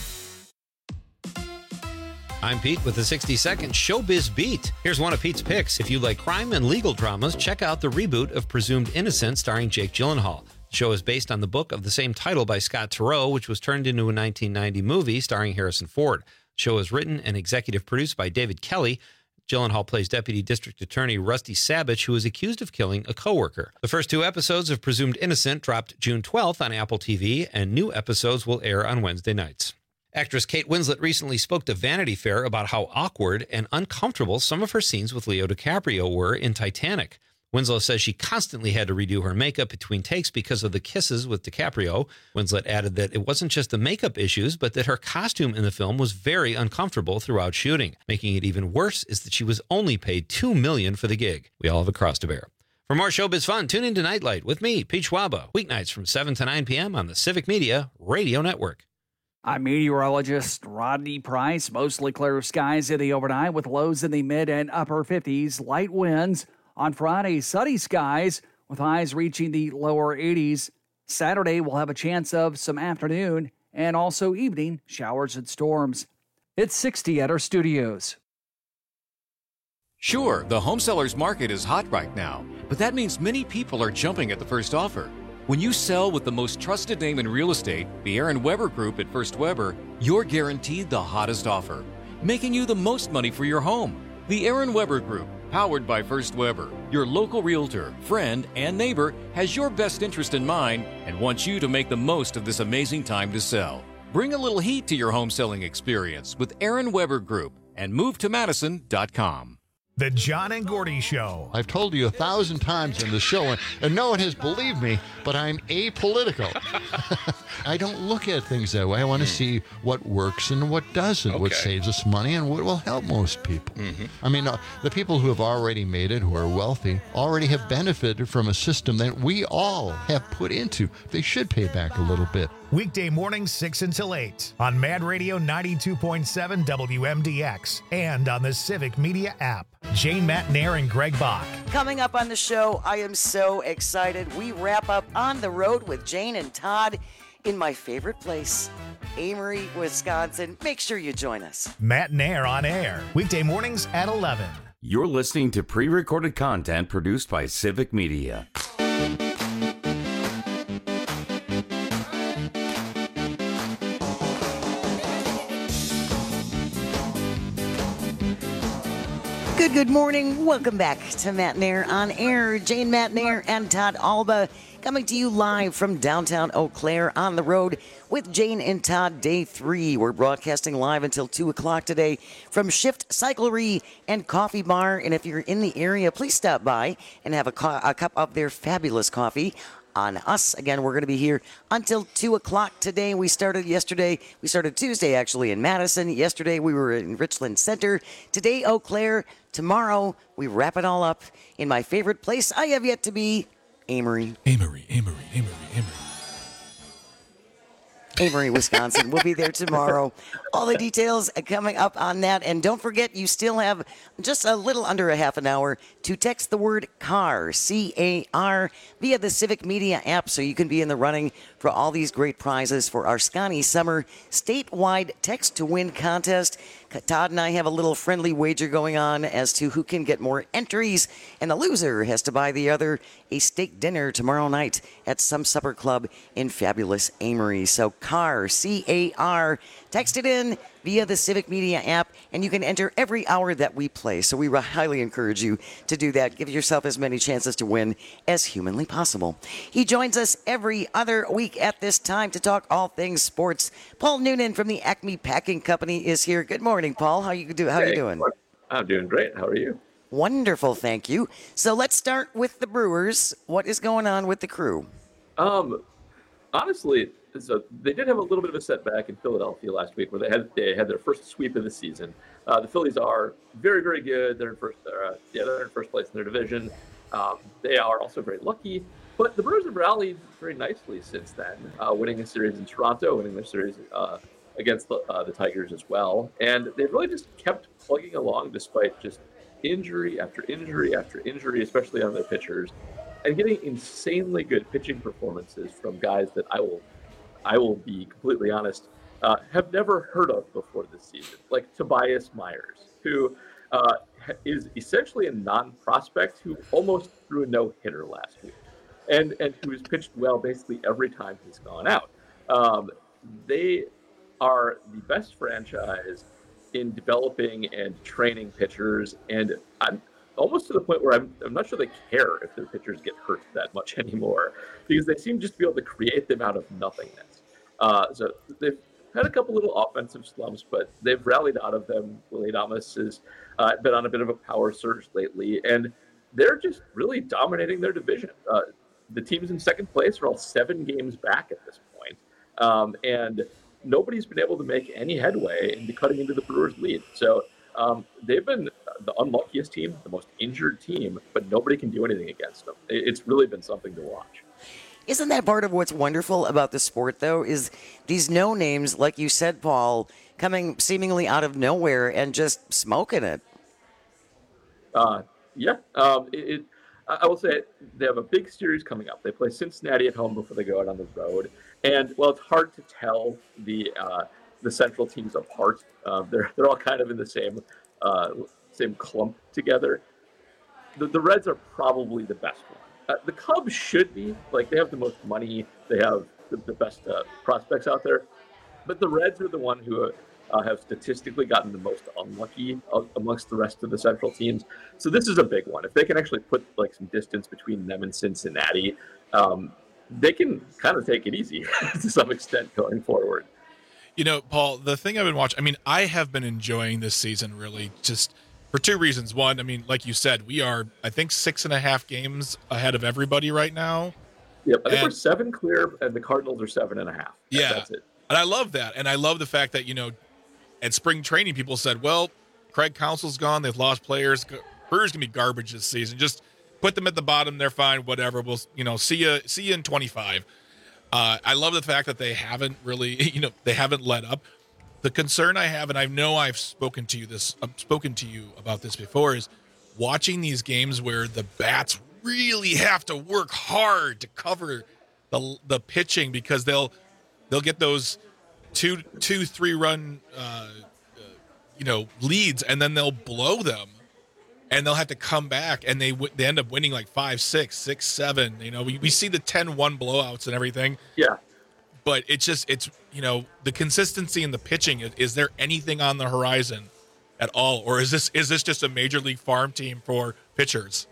I'm Pete with the sixty second Showbiz Beat. Here's one of Pete's picks. If you like crime and legal dramas, check out the reboot of Presumed Innocent starring Jake Gyllenhaal. The show is based on the book of the same title by Scott Turow, which was turned into a nineteen ninety movie starring Harrison Ford. The show is written and executive produced by David Kelly. Gyllenhaal plays Deputy District Attorney Rusty Sabich, who is accused of killing a coworker. The first two episodes of Presumed Innocent dropped June twelfth on Apple T V, and new episodes will air on Wednesday nights. Actress Kate Winslet recently spoke to Vanity Fair about how awkward and uncomfortable some of her scenes with Leo DiCaprio were in Titanic. Winslet says she constantly had to redo her makeup between takes because of the kisses with DiCaprio. Winslet added that it wasn't just the makeup issues, but that her costume in the film was very uncomfortable throughout shooting. Making it even worse is that she was only paid two million dollars for the gig. We all have a cross to bear. For more showbiz fun, tune in to Nightlight with me, Pete Schwaba, weeknights from seven to nine p.m. on the Civic Media Radio Network. I'm meteorologist Rodney Price. Mostly clear skies in the overnight with lows in the mid and upper fifties, light winds. On Friday, sunny skies with highs reaching the lower eighties. Saturday, we'll have a chance of some afternoon and also evening showers and storms. It's sixty at our studios. Sure, the home seller's market is hot right now, but that means many people are jumping at the first offer. When you sell with the most trusted name in real estate, the Aaron Weber Group at First Weber, you're guaranteed the hottest offer, making you the most money for your home. The Aaron Weber Group, powered by First Weber, your local realtor, friend, and neighbor, has your best interest in mind and wants you to make the most of this amazing time to sell. Bring a little heat to your home selling experience with Aaron Weber Group and move to madison dot com. The John and Gordy Show. I've told you a thousand times in the show, and, and no one has believed me, but I'm apolitical. I don't look at things that way. I want to mm. see what works and what doesn't, okay. what saves us money and what will help most people. Mm-hmm. I mean, uh, the people who have already made it, who are wealthy, already have benefited from a system that we all have put into. They should pay back a little bit. Weekday mornings, six until eight on Mad Radio ninety-two point seven W M D X and on the Civic Media app. Jane Matnair and Greg Bach. Coming up on the show, I am so excited. We wrap up On the Road with Jane and Todd in my favorite place, Amory, Wisconsin. Make sure you join us. Matnair on air, weekday mornings at eleven. You're listening to pre-recorded content produced by Civic Media. Good, good morning. Welcome back to Matt Nair on Air. Jane Matt Nair and Todd Alba coming to you live from downtown Eau Claire on the road with Jane and Todd, day three. We're broadcasting live until two o'clock today from Shift Cyclery and Coffee Bar. And if you're in the area, please stop by and have a, co- a cup of their fabulous coffee on us. Again, we're going to be here until two o'clock today. We started yesterday. We started Tuesday, actually, in Madison. Yesterday, we were in Richland Center. Today, Eau Claire. Tomorrow, we wrap it all up in my favorite place I have yet to be, Amory. Amory, Amory, Amory, Amory. Amory, Wisconsin. We'll be there tomorrow. All the details coming up on that. And don't forget, you still have just a little under a half an hour to text the word CAR, C A R, via the Civic Media app so you can be in the running for all these great prizes for our Scotty Summer statewide text to win contest. Todd and I have a little friendly wager going on as to who can get more entries, and the loser has to buy the other a steak dinner tomorrow night at some supper club in fabulous Amory. So CAR, C A R, text it in via the Civic Media app, and you can enter every hour that we play. So we highly encourage you to do that. Give yourself as many chances to win as humanly possible. He joins us every other week at this time to talk all things sports. Paul Noonan from the Acme Packing Company is here. Good morning, Paul. How you do? How hey, you doing? I'm doing great. How are you? Wonderful, thank you. So let's start with the Brewers. What is going on with the Crew? Um, honestly, so they did have a little bit of a setback in Philadelphia last week, where they had they had their first sweep of the season. Uh, the Phillies are very, very good. They're in first. Uh, yeah, they're in first place in their division. Um, they are also very lucky. But the Brewers have rallied very nicely since then, uh, winning a series in Toronto, winning their series uh, against the, uh, the Tigers as well, and they've really just kept plugging along despite just injury after injury after injury, especially on their pitchers, and getting insanely good pitching performances from guys that I will. I will be completely honest, uh, have never heard of before this season, like Tobias Myers, who uh, is essentially a non-prospect who almost threw a no-hitter last week, and and who's pitched well basically every time he's gone out. Um, they are the best franchise in developing and training pitchers, and I'm almost to the point where I'm, I'm not sure they care if their pitchers get hurt that much anymore, because they seem just to be able to create them out of nothingness. Uh, so they've had a couple little offensive slumps, but they've rallied out of them. Willie Adames has uh, been on a bit of a power surge lately, and they're just really dominating their division. Uh, the teams in second place are all seven games back at this point, um, and nobody's been able to make any headway into cutting into the Brewers' lead. So um, they've been the unluckiest team, the most injured team, but nobody can do anything against them. It's really been something to watch. Isn't that part of what's wonderful about the sport, though, is these no-names, like you said, Paul, coming seemingly out of nowhere and just smoking it? Uh, yeah. Um, it, it, I will say they have a big series coming up. They play Cincinnati at home before they go out on the road. And, well, it's hard to tell the uh, the Central teams apart. Uh, they're they're all kind of in the same uh, same clump together. The, the Reds are probably the best one. Uh, the Cubs should be. Like, they have the most money. They have the, the best uh, prospects out there. But the Reds are the one who uh, have statistically gotten the most unlucky uh, amongst the rest of the Central teams. So this is a big one. If they can actually put, like, some distance between them and Cincinnati, um, they can kind of take it easy to some extent going forward. You know, Paul, the thing I've been watching, I mean, I have been enjoying this season really just for two reasons. One, I mean, like you said, we are, I think, six and a half games ahead of everybody right now. Yep, I think and, we're seven clear, and the Cardinals are seven and a half. Yeah, that's it. And I love that. And I love the fact that, you know, at spring training, people said, well, Craig Counsell's gone. They've lost players. Brewers going to be garbage this season. Just put them at the bottom. They're fine. Whatever. We'll, you know, see you, see you in twenty-five. Uh, I love the fact that they haven't really, you know, they haven't let up. The concern I have, and I know I've spoken to you this, I've spoken to you about this before, is watching these games where the bats really have to work hard to cover the the pitching, because they'll they'll get those two two three run uh, uh, you know leads, and then they'll blow them, and they'll have to come back, and they w- they end up winning like five, six, six, seven. You know, we, we see the ten one blowouts and everything. Yeah. But it's just, it's, you know, the consistency in the pitching. Is, is there anything on the horizon at all? Or is this is this just a major league farm team for pitchers?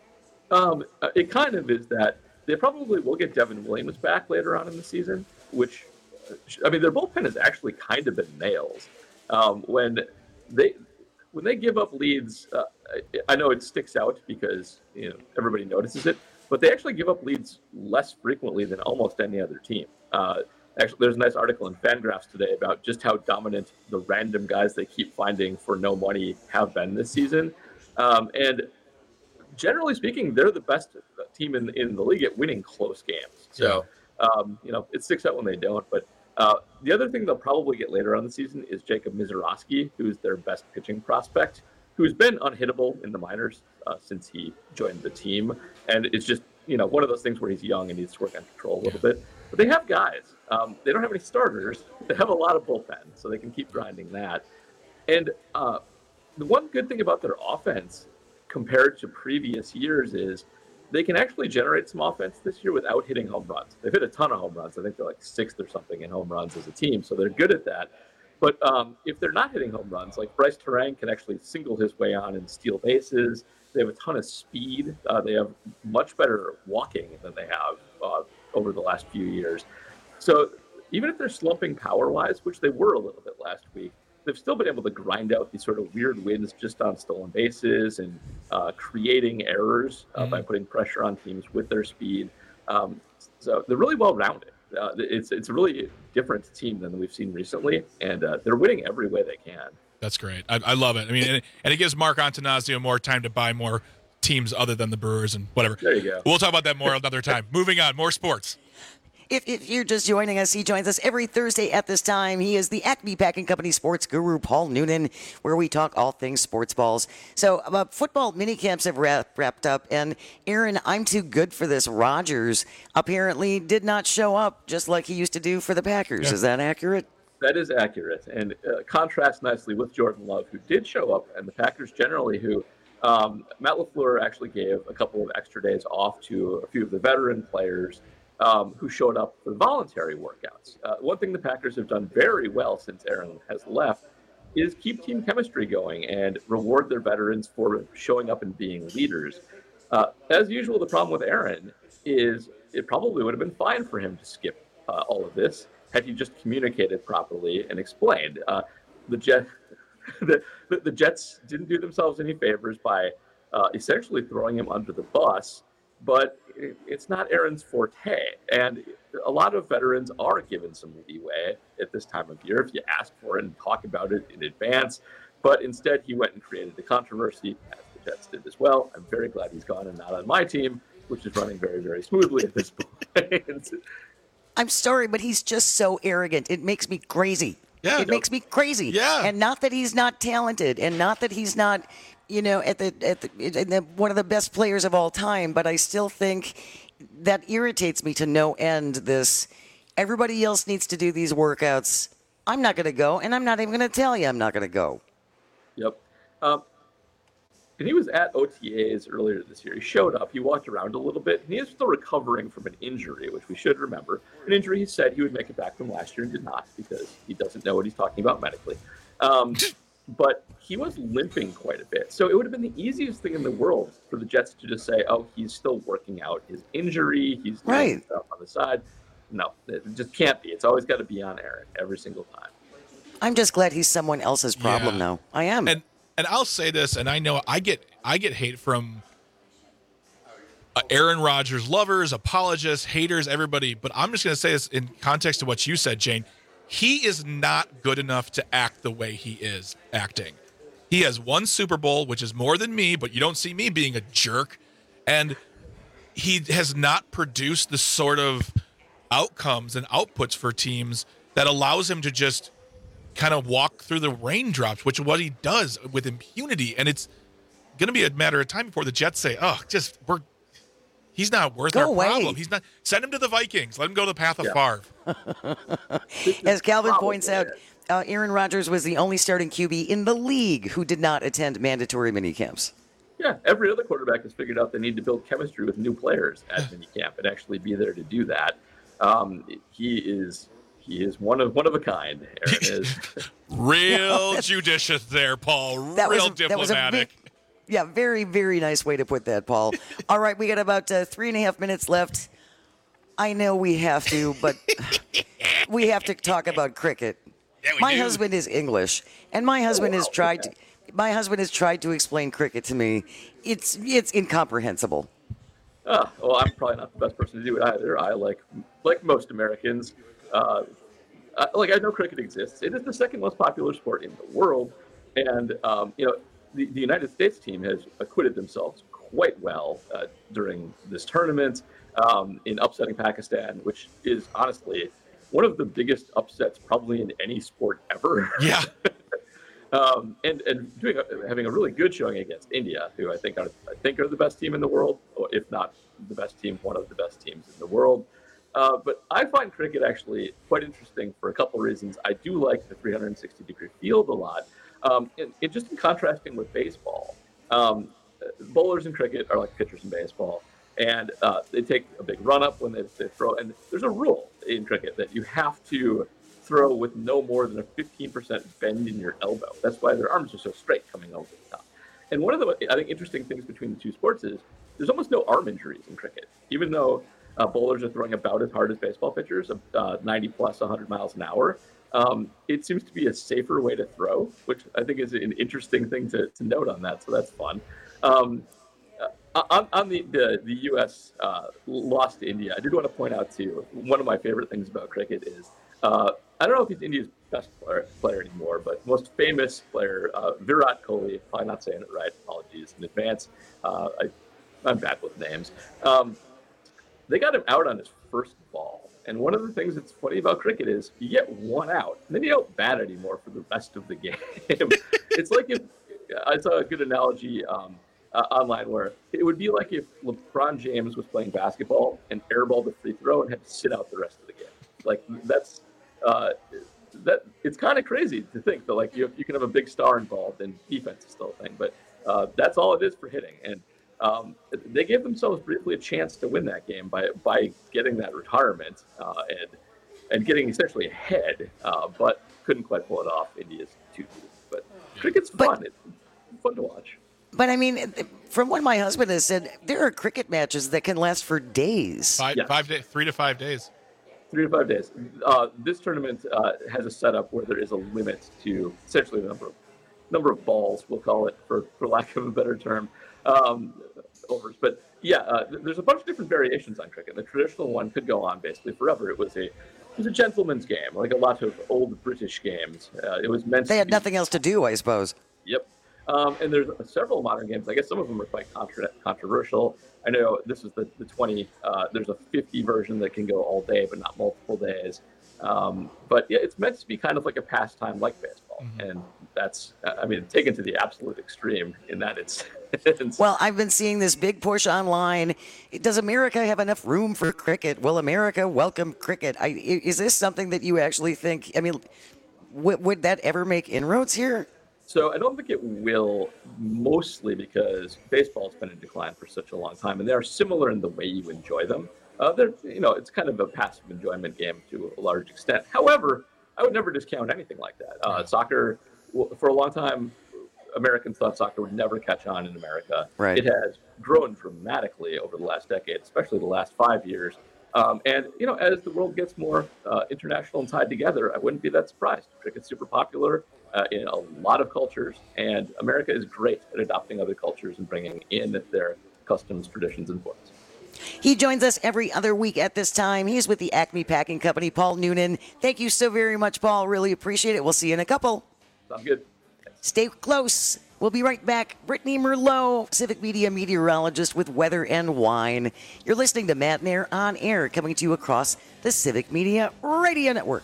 Um, it kind of is that. They probably will get Devin Williams back later on in the season, which, I mean, their bullpen has actually kind of been nails. Um, when they when they give up leads, uh, I know it sticks out because, you know, everybody notices it, but they actually give up leads less frequently than almost any other team. Uh, actually, there's a nice article in Fangraphs today about just how dominant the random guys they keep finding for no money have been this season. Um, and generally speaking, they're the best team in in the league at winning close games. So, um, you know, it sticks out when they don't. But uh, the other thing they'll probably get later on the season is Jacob Misiorowski, who's their best pitching prospect, who's been unhittable in the minors uh, since he joined the team. And it's just, you know, one of those things where he's young and needs to work on control a little bit. But they have guys. Um, they don't have any starters. They have a lot of bullpen, so they can keep grinding that. And uh, the one good thing about their offense compared to previous years is they can actually generate some offense this year without hitting home runs. They've hit a ton of home runs. I think they're like sixth or something in home runs as a team, so they're good at that. But um, if they're not hitting home runs, like Bryce Terang can actually single his way on and steal bases. They have a ton of speed. Uh, they have much better walking than they have uh, over the last few years. So even if they're slumping power-wise, which they were a little bit last week, they've still been able to grind out these sort of weird wins just on stolen bases and uh, creating errors uh, mm-hmm. by putting pressure on teams with their speed. Um, so they're really well-rounded. Uh, it's it's a really different team than we've seen recently, and uh, they're winning every way they can. That's great. I, I love it. I mean, and it, and it gives Mark Antanasio more time to buy more teams other than the Brewers and whatever. There you go. We'll talk about that more another time. Moving on, more sports. If, if you're just joining us, he joins us every Thursday at this time. He is the Acme Packing Company sports guru, Paul Noonan, where we talk all things sports balls. So uh, football mini camps have wrap, wrapped up, and Aaron, I'm too good for this. Rodgers apparently did not show up just like he used to do for the Packers. Yeah. Is that accurate? That is accurate, and uh, contrasts nicely with Jordan Love, who did show up, and the Packers generally, who um, Matt LaFleur actually gave a couple of extra days off to a few of the veteran players Um, who showed up for voluntary workouts. Uh, one thing the Packers have done very well since Aaron has left is keep team chemistry going and reward their veterans for showing up and being leaders. Uh, as usual, the problem with Aaron is it probably would have been fine for him to skip uh, all of this had he just communicated properly and explained. Uh, the, Jet, the, the Jets didn't do themselves any favors by uh, essentially throwing him under the bus, but it's not Aaron's forte. And a lot of veterans are given some leeway at this time of year if you ask for it and talk about it in advance. But instead, he went and created the controversy, as the Jets did as well. I'm very glad he's gone and not on my team, which is running very, very smoothly at this point. I'm sorry, but he's just so arrogant. It makes me crazy. Yeah, it no. makes me crazy. Yeah. And not that he's not talented, and not that he's not, you know, at the at the, at the one of the best players of all time, but I still think that irritates me to no end. This, everybody else needs to do these workouts. I'm not going to go, and I'm not even going to tell you I'm not going to go. Yep. Um, and he was at O T As earlier this year. He showed up. He walked around a little bit. And he is still recovering from an injury, which we should remember. An injury he said he would make it back from last year and did not, because he doesn't know what he's talking about medically. Um, but he was limping quite a bit. So it would have been the easiest thing in the world for the Jets to just say, oh, he's still working out his injury. He's doing right. stuff on the side. No, it just can't be. It's always got to be on Aaron every single time. I'm just glad he's someone else's problem Yeah. now. I am. And and I'll say this, and I know I get I get hate from uh, Aaron Rodgers lovers, apologists, haters, everybody. But I'm just going to say this in context to what you said, Jane. He is not good enough to act the way he is acting. He has one Super Bowl, which is more than me, but you don't see me being a jerk. And he has not produced the sort of outcomes and outputs for teams that allows him to just kind of walk through the raindrops, which is what he does with impunity. And it's going to be a matter of time before the Jets say, oh, just we're he's not worth Go our away. problem. He's not. Send him to the Vikings. Let him go the path of Yeah. Favre. As Calvin points out, uh, Aaron Rodgers was the only starting Q B in the league who did not attend mandatory minicamps. Yeah, every other quarterback has figured out they need to build chemistry with new players at minicamp and actually be there to do that. Um, he is he is one of one of a kind. Aaron is real judicious there, Paul. That real was a, that was a diplomatic. big- yeah, very, very nice way to put that, Paul. All right, we got about uh, three and a half minutes left. I know we have to, but we have to talk about cricket. Yeah, we my do. husband is English, and my husband Oh, has wow, tried okay. to. My husband has tried to explain cricket to me. It's it's incomprehensible. Uh, well, I'm probably not the best person to do it either. I like like most Americans. Uh, I, like I know cricket exists. It is the second most popular sport in the world, and um, you know the, the United States team has acquitted themselves quite well uh, during this tournament um, in upsetting Pakistan, which is honestly one of the biggest upsets probably in any sport ever. Yeah. Um, and and doing a, having a really good showing against India, who I think are I think are the best team in the world, or if not the best team, one of the best teams in the world. Uh, but I find cricket actually quite interesting for a couple of reasons. I do like the three hundred sixty degree field a lot, um, and, and just in contrasting with baseball, um, bowlers in cricket are like pitchers in baseball, and uh, they take a big run up when they, they throw. And there's a rule in cricket that you have to throw with no more than a fifteen percent bend in your elbow. That's why their arms are so straight coming over the top. And one of the, I think, interesting things between the two sports is there's almost no arm injuries in cricket, even though uh, bowlers are throwing about as hard as baseball pitchers, uh, ninety plus, one hundred miles an hour. Um, it seems to be a safer way to throw, which I think is an interesting thing to, to note on that. So that's fun. Um, uh, on, on the, the, the U S uh, loss to India, I did want to point out too, one of my favorite things about cricket is, uh, I don't know if he's India's best player, player anymore, but most famous player, uh, Virat Kohli, probably not saying it right, apologies in advance. Uh, I, I'm bad with names. Um, they got him out on his first ball. And one of the things that's funny about cricket is you get one out, and then you don't bat anymore for the rest of the game. It's like if, I saw a good analogy um, uh, online where it would be like if LeBron James was playing basketball and airballed a free throw and had to sit out the rest of the game. Like that's, Uh, that it's kind of crazy to think that like you you can have a big star involved and defense is still a thing, but uh, that's all it is for hitting. And um, they gave themselves briefly a chance to win that game by by getting that retirement uh, and and getting essentially ahead, uh, but couldn't quite pull it off. India's too deep, but cricket's fun. But, it's fun to watch. But I mean, from what my husband has said, there are cricket matches that can last for days. Five, Yeah. five days, three to five days. Three to five days. Uh, this tournament uh, has a setup where there is a limit to essentially the number of number of balls, we'll call it, for, for lack of a better term, um, overs. But yeah, uh, th- there's a bunch of different variations on cricket. The traditional one could go on basically forever. It was a it was a gentleman's game, like a lot of old British games. Uh, it was meant. They to had be, nothing else to do, I suppose. Yep. Um, and there's several modern games. I guess some of them are quite contra- controversial. I know this is the, the twenty. Uh, there's a fifty version that can go all day, but not multiple days. Um, but yeah, it's meant to be kind of like a pastime like baseball. Mm-hmm. And that's, I mean, taken to the absolute extreme in that it's. it's Well, I've been seeing this big push online. Does America have enough room for cricket? Will America welcome cricket? I, is this something that you actually think, I mean, w- would that ever make inroads here? So I don't think it will, mostly because baseball's been in decline for such a long time, and they are similar in the way you enjoy them. Uh, they're, you know, it's kind of a passive enjoyment game to a large extent. However, I would never discount anything like that. Uh, soccer, for a long time, Americans thought soccer would never catch on in America. Right. It has grown dramatically over the last decade, especially the last five years. Um, and, you know, as the world gets more uh, international and tied together, I wouldn't be that surprised. Cricket's super popular uh, in a lot of cultures, and America is great at adopting other cultures and bringing in their customs, traditions, and forms. He joins us every other week at this time. He's with the Acme Packing Company, Paul Noonan. Thank you so very much, Paul. Really appreciate it. We'll see you in a couple. Sounds good. Stay close. We'll be right back. Brittany Merlot, Civic Media meteorologist with Weather and Wine. You're listening to Matt and Air on Air, coming to you across the Civic Media Radio Network.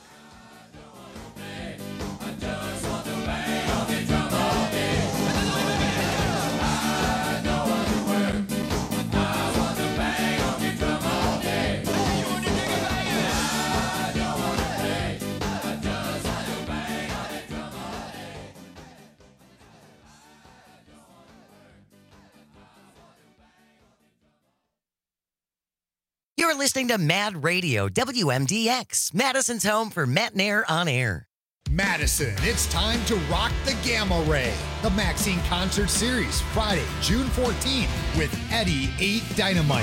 You're listening to Mad Radio, W M D X, Madison's home for Matt Nair on air. Madison, it's time to rock the Gamma Ray. The Maxine Concert Series, Friday, June fourteenth, with Eddie eight Dynamite.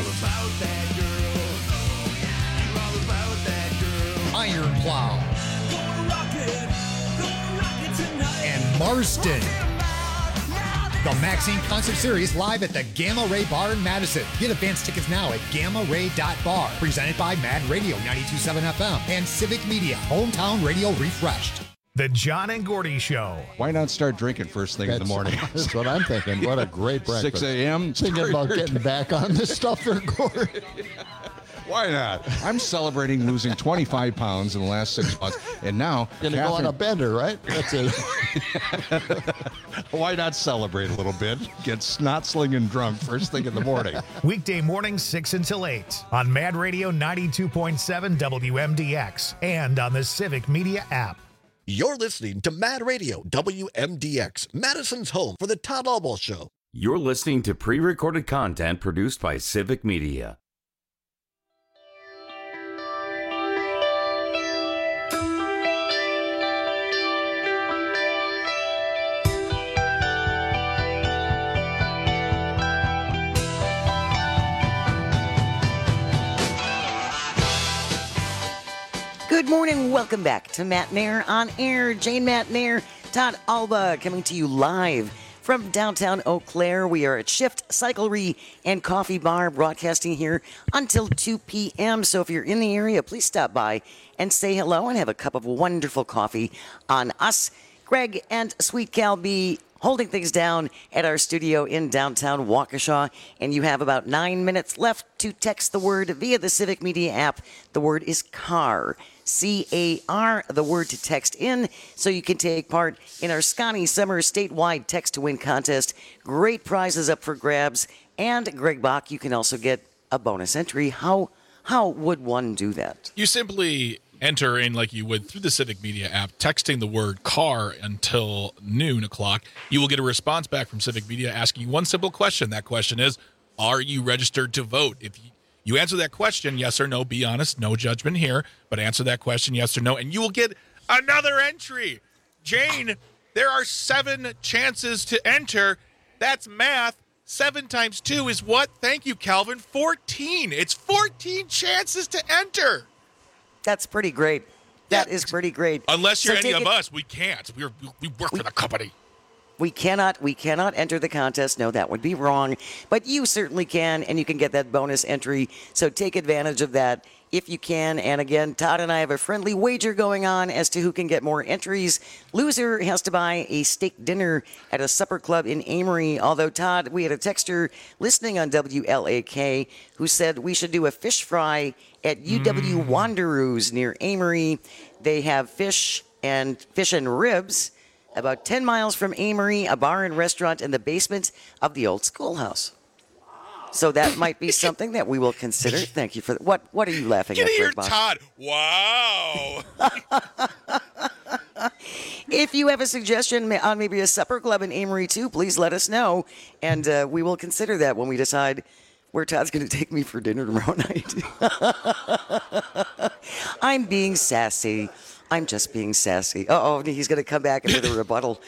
Iron Plow. And Marston. The Maxine Concert Series live at the Gamma Ray Bar in Madison. Get advance tickets now at gamma ray dot bar. Presented by Mad Radio ninety-two point seven F M and Civic Media, hometown radio refreshed. The John and Gordy Show. Why not start drinking first thing That's, in the morning? That's what I'm thinking. What a great breakfast. six a.m. Thinking about getting back on this stuff there, Gordy. Why not? I'm celebrating losing twenty-five pounds in the last six months, and now Gonna Catherine... go on a bender, right? That's it. Why not celebrate a little bit? Get snot slinging drunk first thing in the morning. Weekday mornings six until eight on Mad Radio ninety-two point seven W M D X and on the Civic Media app. You're listening to Mad Radio W M D X, Madison's home for the Todd Albaugh Show. You're listening to pre-recorded content produced by Civic Media. Good morning. Welcome back to Matt Nair on air. Jane Matt Nair, Todd Albaugh coming to you live from downtown Eau Claire. We are at Shift, Cyclery, and Coffee Bar broadcasting here until two p.m. So if you're in the area, please stop by and say hello and have a cup of wonderful coffee on us. Greg and Sweet Cal be holding things down at our studio in downtown Waukesha, and you have about nine minutes left to text the word via the Civic Media app. The word is CAR, C A R, the word to text in, so you can take part in our Scotty Summer statewide text to win contest. Great prizes up for grabs, and Greg Bach, you can also get a bonus entry. How how would one do that? You simply enter in like you would through the Civic Media app, texting the word car until noon o'clock. You will get a response back from Civic Media asking you one simple question. That question is, are you registered to vote? If you, you answer that question, yes or no, be honest, no judgment here, but answer that question, yes or no, and you will get another entry. Jane, there are seven chances to enter. That's math. Seven times two is what? Thank you, Calvin. fourteen. It's fourteen chances to enter. That's pretty great. That yeah. is pretty great. Unless you're so any of it, us, we can't. We're, we work we, for the company. We cannot. We cannot enter the contest. No, that would be wrong. But you certainly can, and you can get that bonus entry. So take advantage of that if you can. And again, Todd and I have a friendly wager going on as to who can get more entries. Loser has to buy a steak dinner at a supper club in Amory. Although, Todd, we had a texter listening on W L A K who said we should do a fish fry at U W mm. Wanderoos near Amory. They have fish and fish and ribs about ten miles from Amory, a bar and restaurant in the basement of the old schoolhouse. So that might be something that we will consider. Thank you for that. What What are you laughing Get at, here, Greg Todd. Wow. If you have a suggestion on maybe a supper club in Amory, too, please let us know. And uh, we will consider that when we decide where Todd's going to take me for dinner tomorrow night. I'm being sassy. I'm just being sassy. Uh-oh, he's going to come back with a rebuttal.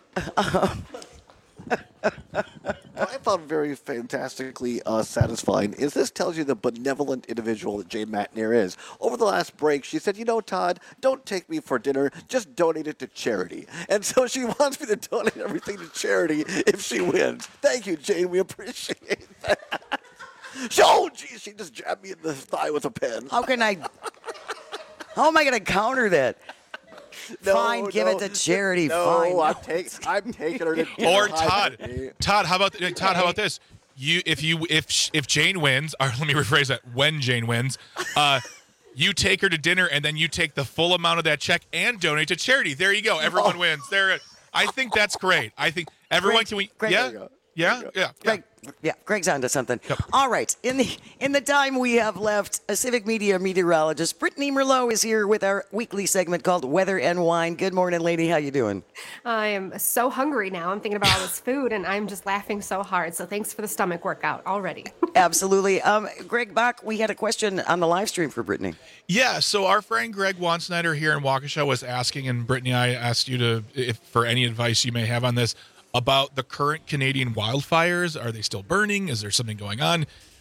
What I found very fantastically uh, satisfying is this tells you the benevolent individual that Jane Matt Nair is. Over the last break, she said, you know, Todd, don't take me for dinner, just donate it to charity. And so she wants me to donate everything to charity if she wins. Thank you, Jane. We appreciate that. Oh, geez, she just jabbed me in the thigh with a pen. How can I... How am I going to counter that? No, Fine, no, give it to charity. No, Fine. I'm, take, I'm taking her to dinner. Or Todd, Todd, how about Todd? How about this? You, if you, if if Jane wins, or let me rephrase that: when Jane wins, uh, you take her to dinner, and then you take the full amount of that check and donate to charity. There you go. Everyone Oh. wins. There. I think that's great. I think everyone Great. can we. Great. Yeah. There you go. Yeah, yeah, Greg, yeah. Greg's onto something. Yep. All right. In the in the time we have left, a Civic Media meteorologist, Brittany Merlot, is here with our weekly segment called Weather and Wine. Good morning, lady. How you doing? I am so hungry now. I'm thinking about all this food, and I'm just laughing so hard. So thanks for the stomach workout already. Absolutely. Um, Greg Bach, we had a question on the live stream for Brittany. Yeah, so our friend Greg Wansnyder here in Waukesha was asking, and Brittany, I asked you to if for any advice you may have on this, about the current Canadian wildfires. Are they still burning? Is there something going on?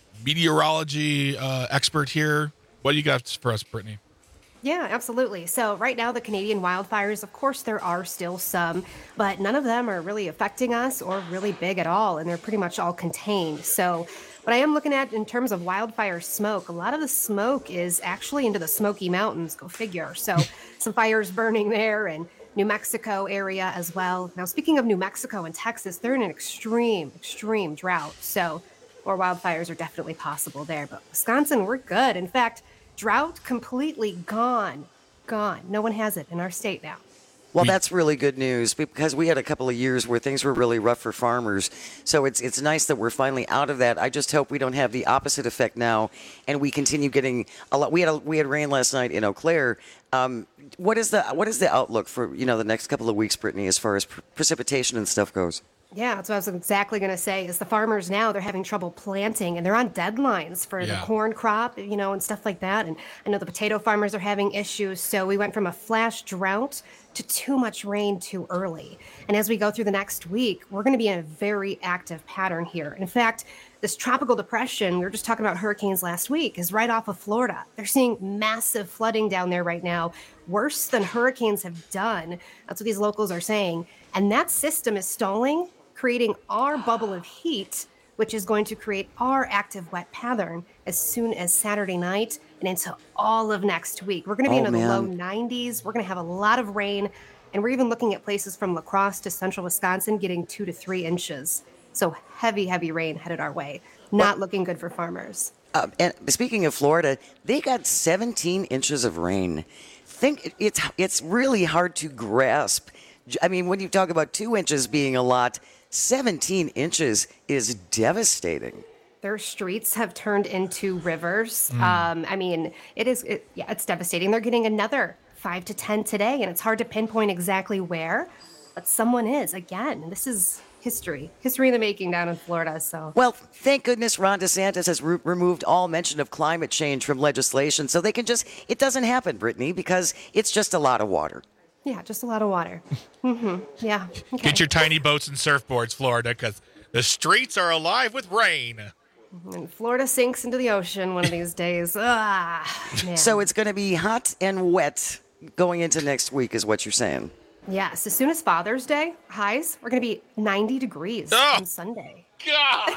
Meteorology uh, expert here. What do you got for us, Brittany? Yeah, absolutely. So right now, the Canadian wildfires, of course, there are still some, but none of them are really affecting us or really big at all, and they're pretty much all contained. So what I am looking at in terms of wildfire smoke, a lot of the smoke is actually into the Smoky Mountains, go figure. So some fires burning there, and New Mexico area as well. Now, speaking of New Mexico and Texas, they're in an extreme, extreme drought. So more wildfires are definitely possible there. But Wisconsin, we're good. In fact, drought completely gone, gone. No one has it in our state now. Well, that's really good news because we had a couple of years where things were really rough for farmers. So it's it's nice that we're finally out of that. I just hope we don't have the opposite effect now, and we continue getting a lot. We had a, we had rain last night in Eau Claire. Um, what is the what is the outlook for you know the next couple of weeks, Brittany, as far as pre- precipitation and stuff goes? Yeah, that's what I was exactly going to say. Is the farmers now, they're having trouble planting, and they're on deadlines for Yeah. the corn crop, you know, and stuff like that. And I know the potato farmers are having issues. So we went from a flash drought to too much rain too early. And as we go through the next week, we're going to be in a very active pattern here. In fact, this tropical depression, we were just talking about hurricanes last week, is right off of Florida. They're seeing massive flooding down there right now, worse than hurricanes have done. That's what these locals are saying. And that system is stalling, creating our bubble of heat, which is going to create our active wet pattern as soon as Saturday night and into all of next week. We're going to be Oh, into the man. low nineties. We're going to have a lot of rain, and we're even looking at places from La Crosse to central Wisconsin getting two to three inches. So heavy, heavy rain headed our way. Not looking good for farmers. Uh, and speaking of Florida, they got seventeen inches of rain. Think it's it's really hard to grasp. I mean, when you talk about two inches being a lot, seventeen inches is devastating. Their streets have turned into rivers. Mm. Um, I mean, it is, it, yeah, it's devastating. They're getting another five to ten today, and it's hard to pinpoint exactly where, but someone is, again. And this is history, history in the making down in Florida. So, Well, thank goodness Ron DeSantis has re- removed all mention of climate change from legislation, so they can just, it doesn't happen, Brittany, because it's just a lot of water. yeah, just a lot of water. hmm Yeah. Okay. Get your tiny boats and surfboards, Florida, because the streets are alive with rain. And Florida sinks into the ocean one of these days. Ah, man. So it's going to be hot and wet going into next week, is what you're saying. Yes, as soon as Father's Day, highs, we're going to be ninety degrees on Sunday. God!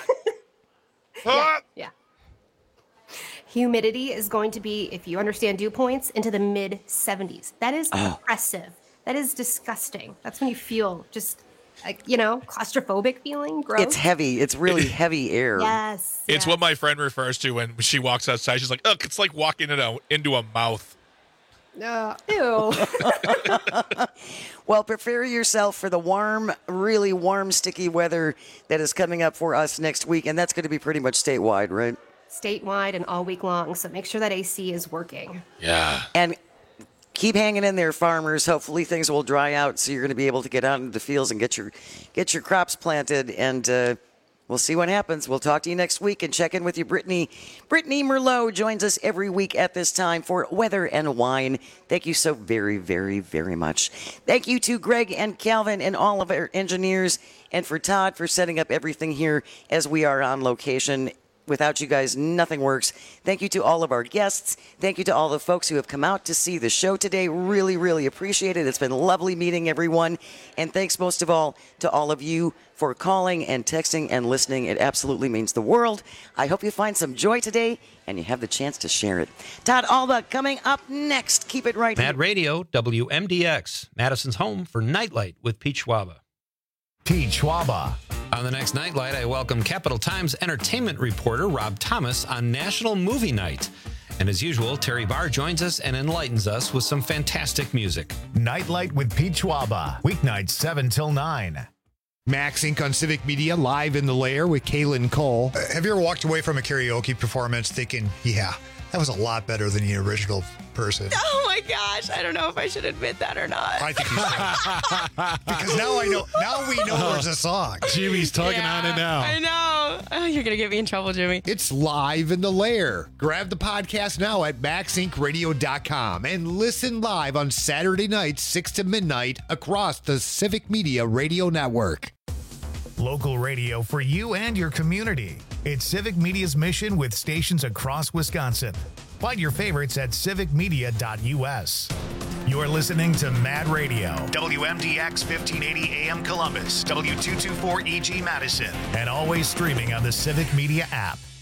yeah, yeah. Humidity is going to be, if you understand dew points, into the mid seventies. That is Oh. oppressive. That is disgusting. That's when you feel just, like, you know, claustrophobic feeling, gross. It's heavy. It's really heavy air. Yes. It's what my friend refers to when she walks outside. She's like, "Ugh, it's like walking in a, into a mouth." Uh, ew. Well, prepare yourself for the warm, really warm, sticky weather that is coming up for us next week, and that's going to be pretty much statewide, right? Statewide and all week long. So make sure that A C is working. Yeah. And keep hanging in there, farmers. Hopefully things will dry out, so you're going to be able to get out into the fields and get your get your crops planted. And uh, we'll see what happens. We'll talk to you next week and check in with you, Brittany. Brittany Merlot joins us every week at this time for Weather and Wine. Thank you so very, very, very much. Thank you to Greg and Calvin and all of our engineers, and for Todd for setting up everything here as we are on location. Without you guys, nothing works. Thank you to all of our guests. Thank you to all the folks who have come out to see the show today. Really, really appreciate it. It's been lovely meeting everyone. And thanks most of all to all of you for calling and texting and listening. It absolutely means the world. I hope you find some joy today and you have the chance to share it. Todd Alba coming up next. Keep it right Mad here. Radio, W M D X, Madison's home for Nightlight with Pete Schwaba. Pete Schwaba. On the next Nightlight, I welcome Capital Times entertainment reporter Rob Thomas on National Movie Night. And as usual, Terry Barr joins us and enlightens us with some fantastic music. Nightlight with Pete Schwaba. Weeknights seven till nine. Max Incorporated on Civic Media, live in the lair with Kaylin Cole. Uh, have you ever walked away from a karaoke performance thinking, yeah, that was a lot better than the original person? Oh my gosh, I don't know if I should admit that or not. I think you should. Because now I know. Now we know there's a song. Jimmy's tugging Yeah, on it now. I know. Oh, you're gonna get me in trouble, Jimmy. It's live in the lair. Grab the podcast now at max inc radio dot com and listen live on Saturday nights, six to midnight, across the Civic Media Radio Network. Local radio for you and your community. It's Civic Media's mission with stations across Wisconsin. Find your favorites at civic media dot u s. You're listening to Mad Radio, W M D X fifteen eighty A M Columbus, W two twenty-four E G Madison, and always streaming on the Civic Media app.